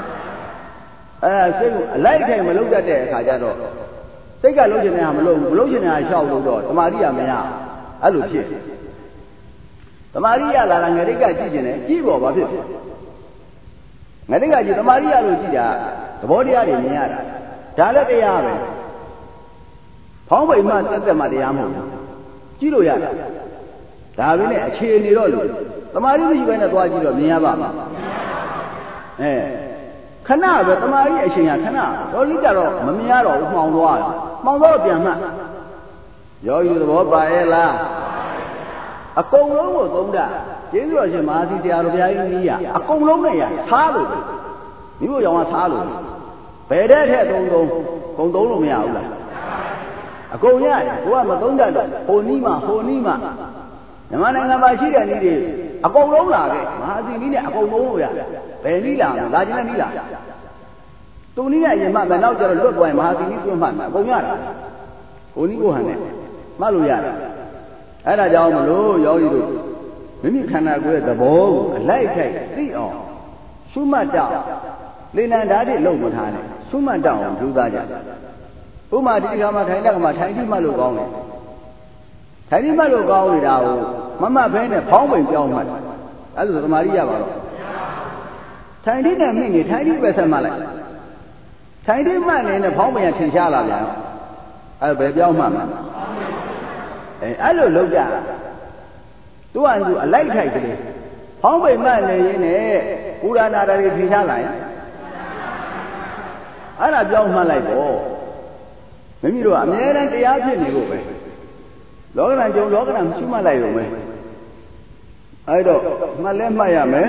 စိတ်ကိုအလိုက်ထိုင်မလုပ်တတ်တဲ့အခါကျတော့စိတ်ကလုပ်ချင်တဲ့ဟာမလုပ်ဘူးမလုပ်ချင်တဲ့ဟာရှောက်လို့တော့တမာတိကမရအဲ့လိုဖြစ်တမာတိရလာတာငရိကကြည့်ကျင်တယ်ကြည့်ပေါ်ဘာဖြစ်ငရိကကြည့်တမာတိရလို့ကြည့်တာသဘောတရားတွေမြင်ရတာဒါလည်းတရားပဲဖောင်းပိန်မှတက်တက်မှတရားမဟုတ်ဘူးကြည့်လို့ရတာဒါပဲနဲ့အခြေအနေတော့လို့တမာတိမရှိဘဲနဲ့သွားကြည့်တော့မြင်ရပါမှာခဏပဲတမာတိအရှင်ကခဏတော့လိကြတော့မမြင်ရတော့ဘူးမှောင်သွားတယ်မှောင်တော့ပြန်မှယောဂီသဘောပါရဲ့လားအကုန်လုံးကိုသုံးတာကျေးဇူးတော်ရှင်မဟာသီတရားတော်ဘုရားကြီးနီးရအကုန်လုံးနဲ့ရသားလို့မိဖို့ရောင်ကသားလို့ဘယ်တဲ့ထက်သုံးကုန်သုံးလို့မရဘူးလားအကုန်ရတယ်ကိုကမသုံးတတ်တော့ဟိုနီးမှမြန်မာနိုင်ငံမှာရှိတဲ့နည်းတွေအကုန်လုံးလာခဲ့မဟာသီနီးနဲ့အကုန်လုံးလို့ရဘယ်နည်းလာလာခြင်းနဲ့နည်းလာသူနည်းနဲ့ရင်မှမယ်နောက်ကျတော့လွတ်သွားရင်မဟာသီနီးတွင်းမှမယ်အကုန်ရတာဟိုနီးကိုဟန်နဲ့မှတ်လို့ရတယ်အဲ့ဒါကြောင့်မလို့ယောဂီတို့မိမိခန္ဓာကိုယ်ရဲ့သဘောကိုအလိုက်ထိုက်သိအောင်ရှုမှတ်တော့လေနံဓာတ်တွေလုံးမထားနဲ့ရှုမှတ်တော့အောင်ကြိုးစားကြဥမာဒီခါမှာထိုင်တဲ့ခါမှာထိုင်ကြည့်မှလို့ကောင်းတယ်ထိုင်ကြည့်မှလို့ကောင်းနေတာကိုမမတ်ဘဲနဲ့ဖောင်းပိန်ပြောင်းမှတ်အဲ့ဒါဆိုသမာဓိရပါတော့ထိုင်ကြည့်နဲ့မိနေထိုင်ကြည့်ပဲဆက်မှတ်လိုက်ထိုင်ကြည့်မှတ်နေတဲ့ဖောင်းပိန်ကထင်ရှားလာပြန်အဲ့ဘယ်ပြောင်းမှတ်မှာအဲ့လိုလုပ်ကြသူကသူအလိုက်ထိုက်ကလေးဖောင်းပိန်မှတ်နေရင်းနဲ့ပူရဏာတာတွေထင်ရှားလာရင်အဲ့ဒါပြောင်းမှတ်လိုက်ပေါ့မိမိတို့ကအမြဲတမ်းတရားဖြစ်နေလို့ပဲလောကဓာတ်ကြုံလောကဓာတ်ရှုမှတ်လိုက်ရုံပဲအဲ့တော့မှတ်လဲမှတ်ရမယ်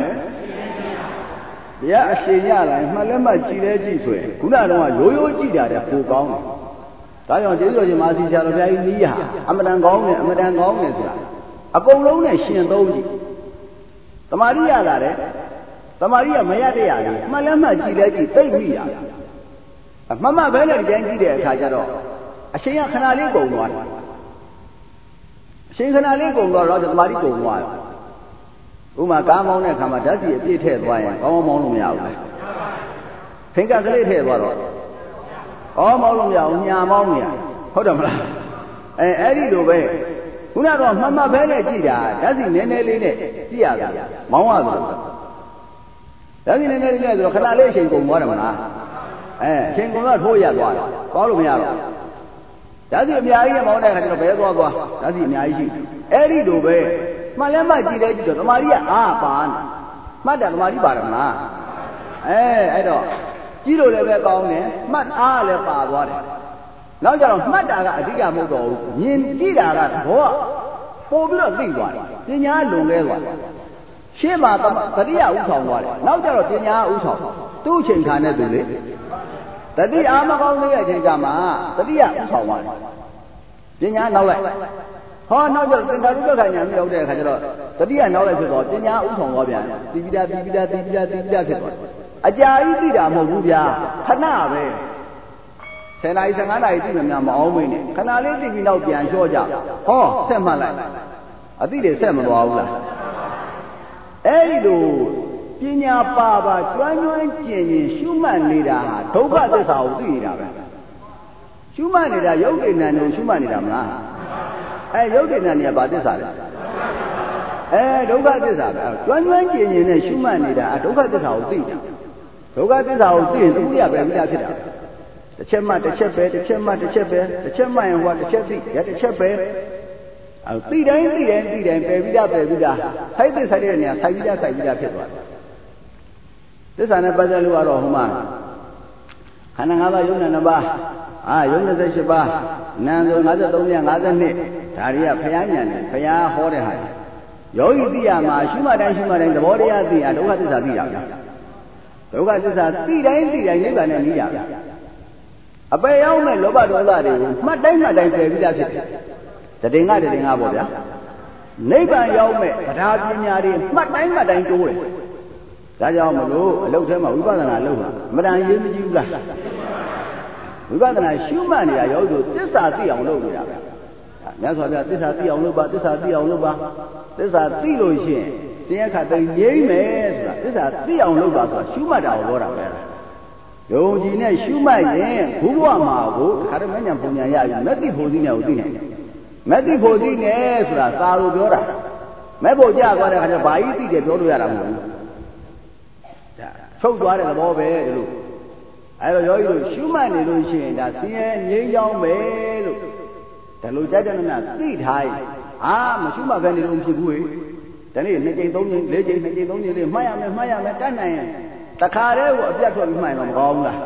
တရားအရှိန်ရလာရင်မှတ်လဲမှတ်ကြည့်လဲကြည့်ဆိုရင်ခုနကတော့ရိုးရိုးကြည့်တာတဲ့ပိုကောင်းတယ်ဒါကြောင့်ကျေးဇူးတော်ရှင်မဟာစီဆရာတော်ဘုရားကြီးနီးရအမတန်ကောင်းတယ်အမတန်ကောင်းတယ်ဆိုတာအကုန်လုံးနဲ့ရှင်သုံးကြည့်တမာရိရလာတယ်တမာရိရမရတဲ့ရတယ်မှတ်လဲမှတ်ကြည့်လဲကြည့်သိမိရတယ်မှတ်မှတ်ပဲနဲ့ကြမ်းကြည့်တဲ့အခါကျတော့အရှင်ကခဏလေးကုန်သွားတယ်အရှင်ခဏလေးကုန်သွားတော့တမာရိကုန်သွားတယ်ဥမာကားမောင်းတဲ့အခါမှာဓာတ်ကြီးအပြည့်ထည့်သွားရင်ကောင်းမောင်းလို့မရဘူးလေဖင်ကကလေးထည့်သွားတော့မောင်းလို့မရဘူးညာမောင်းနေရဟုတ်တယ်မလားအဲ့ဒီလိုပဲခုနကတော့မှတ်မှတ်ပဲနဲ့ကြည့်တာဓာတ်စီနည်းနည်းလေးနဲ့ကြည့်ရတယ်မောင်းရတယ်ဓာတ်စီနည်းနည်းလေးနဲ့ဆိုတော့ခဏလေးအချိန်ကုန်သွားတယ်မလားအချိန်ကုန်တော့ထိုးရသွားတယ်ကောင်းလို့မရတော့ဓာတ်စီအများကြီးနဲ့မောင်းတဲ့အခါကျတော့ဘယ်သွားဓာတ်စီအများကြီးရှိအဲ့ဒီလိုပဲမှတ်လဲမှတ်ကြည့်လဲကြည့်တော့သမာဓိကအားပါနေမှတ်တယ်သမာဓိပါတယ်မလားအဲ့တော့ကြည့်လို့လည်းပဲကောင်းတယ်မှတ်အားလည်းပါသွားတယ်နောက်ကြတော့မှတ်တာကအဓိကမဟုတ်တော့ဘူးမြင်ကြည့်တာကဘောကပို့ပြီးတော့သိသွားတယ်ပညာလွန်လဲသွားတယ်ရှင်းမှာတတိယဥဆောင်သွားတယ်နောက်ကြတော့ပညာဥဆောင်သူ့အချိန်ခါနဲ့သူလေတတိအားမကောင်းတဲ့အချိန်ကမှတတိယဥဆောင်သွားတယ်ပညာနောက်လိုက်ဟောနောက်ကျတော့သင်္ခါရုပ္ပခဏညာမြောက်တဲ့အခါကျတော့တတိယနောက်လိုက်ဖြစ်တော့ပညာဥဆောင်သွားပြန်တိပိတာဖြစ်သွားအကြာကြီးသိတာမဟုတ်ဘူးဗျာခဏပဲ10နာရီ15နာရီသိမှများမအောင်မင်းနဲ့ခဏလေးသိပြီးနောက်ပြန်လျှော့ကြဟောဆက်မှတ်လိုက်အသိတွေဆက်မသွားဘူးလားအဲ့ဒီလိုပညာပါကျွမ်းကျွမ်းကျင်ကျင်ရှုမှတ်နေတာဟာဒုက္ခသစ္စာကိုသိနေတာပဲရှုမှတ်နေတာယုတ်တိဏ္ဍကိုရှုမှတ်နေတာမလားယုတ်တိဏ္ဍเนี่ยဘာသစ္စာလဲဒုက္ခသစ္စာပဲကျွမ်းကျွမ်းကျင်ကျင်နဲ့ရှုမှတ်နေတာဒုက္ခသစ္စာကိုသိတာဒုက္ခသစ္စာကိုသိရင်သမုဒယပဲပြီးသားဖြစ်တာတစ်ချက်မှတစ်ချက်ပဲတစ်ချက်မှတစ်ချက်ပဲတစ်ချက်မှရင်ဟိုကတစ်ချက်သိရတစ်ချက်ပဲသိတိုင်းပယ်ပြီးသားစိုက်သစ္စာတဲ့နေရာစိုက်ပြီးသားဖြစ်သွားတယ်သစ္စာနဲ့ပတ်သက်လို့ကတော့ဟိုမှာခန္ဓာ၅ပါးယုံနာ၅ပါးယုံ28ပါးနာမ်ဆို53မြတ်52ဒါတွေကဘုရားဉာဏ်နဲ့ဘုရားဟောတဲ့ဟာယောဂီသိရမှာရှုမှတ်တိုင်းသဘောတရားသိရဒုက္ခသစ္စာသိတာဗျာဒုက္ခသစ္စာသိတိုင်းနိဗ္ဗာန်နဲ့နီးတာဗျာအပယ်ရောက်မဲ့လောဘဒေါသတွေကိုမှတ်တိုင်းပယ်ပြီးသားဖြစ်တယ်တည်ငါပေါ့ဗျာနိဗ္ဗာန်ရောက်မဲ့တရားပညာတွေမှတ်တိုင်းတိုးတယ်ဒါကြောင့်မလို့အလုပ်ထဲမှာဝိပဿနာလုပ်တာအမှန်တန်ရေးမကြည့်ဘူးလားဝိပဿနာရှုမှတ်နေတာရောသစ္စာသိအောင်လုပ်နေတာပဲမြတ်စွာဘုရားသစ္စာသိအောင်လုပ်ပါသစ္စာသိလို့ရှိရင်တရားခတ်သိငြိမ့်မယ်ဆိုတာသစ္စာသိအောင်လုပ်ပါဆိုတာရှုမှတ်တာကိုပြောတာပဲယုံကြည်နဲ့ရှုမှတ်ရင်ဘုဘဝမှာကိုခါရမဉ္ဇဉ်ပုံညာရယူမက်တိဖို့သီးနဲ့ကိုသိနိုင်တယ်မက်တိဖို့သီးနဲ့ဆိုတာသာလို့ပြောတာမဲ့ဖို့ကြသွားတဲ့ခါကျဘာကြီးသိတယ်ပြောလို့ရတာမဟုတ်ဘူးထုတ်သွားတဲ့သဘောပဲဒီလိုအဲ့တော့ယောဂီတို့ရှုမှတ်နေလို့ရှိရင်ဒါဆင်းရဲငြိမ်းချမ်းပဲလို့ဒါလိုကြတဲ့နာသိထားရင်မရှုမှတ်ပဲနေလို့မဖြစ်ဘူးလေဒီနေ့2ကြိမ်3ကြိမ်4ကြိမ်2ကြိမ်3ကြိမ်လေးမှတ်ရမယ်တတ်နိုင်ရင်တခါတည်းကိုအပြတ်ထွက်ပြီးမှတ်ရင်တော့မကောင်းဘူးလား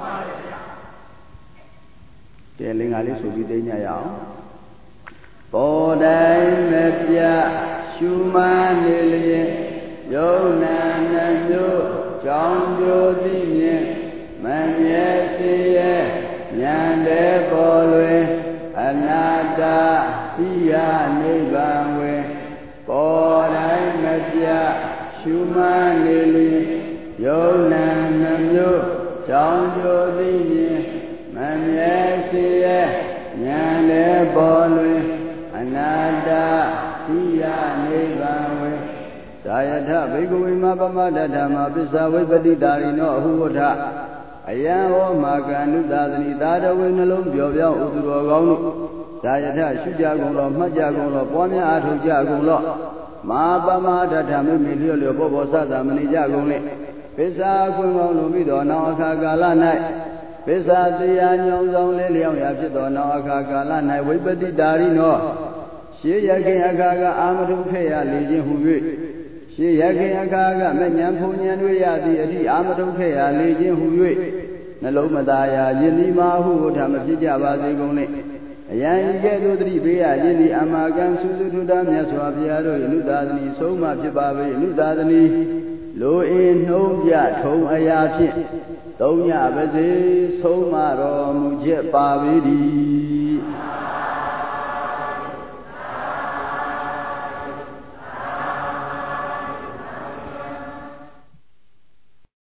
ကဲလင်္ကာလေးဆိုပြီးသိညရအောင်ပေါ်တိုင်းမပြရှုမှတ်နေလျင်ယုံနာနှမျိုးကြောင်းကျိုးသိမြင်မမြဲစေရဲ့ဉာဏ်တဲ့ပေါ်လွင်အနာတ္တသိရနိဗ္ဗာန်ဝင်ပေါ်တိုင်းမပြရှုမှတ်နေလျင်ယုံနာနှမျိုးကြောင်းကျိုးသိမြင်မမြဲစေရဲ့ဉာဏ်တဲ့ပေါ်လွင်အနာတ္တသိရနိဗ္ဗာန်ဝင်သာယထဘိက္ခဝေမပမဒဓမ္မပစ္ဆဝိပတိတာရိနောအဟုဝထအယံဟောမာကန္နုသာသနိသာတဝေနှလုံးပြောပြောင်းဥသူတော်ကောင်းတို့သာယထရှုကြကုန်လောမှတ်ကြကုန်လောပွားများအားထုတ်ကြကုန်လောမာပမဒဓမ္မမိလျော့လျော့ဘောသမဏိကြကုန်လေပစ္ဆာခွင်ကောင်းလိုပြီးတော့နောင်အခါကာလ၌ပစ္ဆာတရားညောင်းဆောင်လေးလျောင်းရာဖြစ်သောနောင်အခါကာလ၌ဝိပတိတာရိနောရှေးရခင်အခါကအာမထုခဲ့ရလေခြင်းဟူ၍ရှေးရခင်အခါကမဉ္ဇဉ်ဖုန်ဉဏ်တွေရသည့်အသည့်အာမထုခဲ့ရလေခြင်းဟူ၍နှလုံးမသားရာယဉ်ဒီမာဟုဝထမဖြစ်ကြပါစေကုန်လေအယံဤကဲ့သို့သတိပေးရယဉ်ဒီအမာကံသုသုထုတမြတ်စွာဘုရားတို့အနုသာသနီဆုံးမဖြစ်ပါပေအနုသာသနီလိုအင်းနှုံးပြထုံအရာဖြင့်သုံးညပါစေဆုံးမတော်မူချက်ပါပေသည်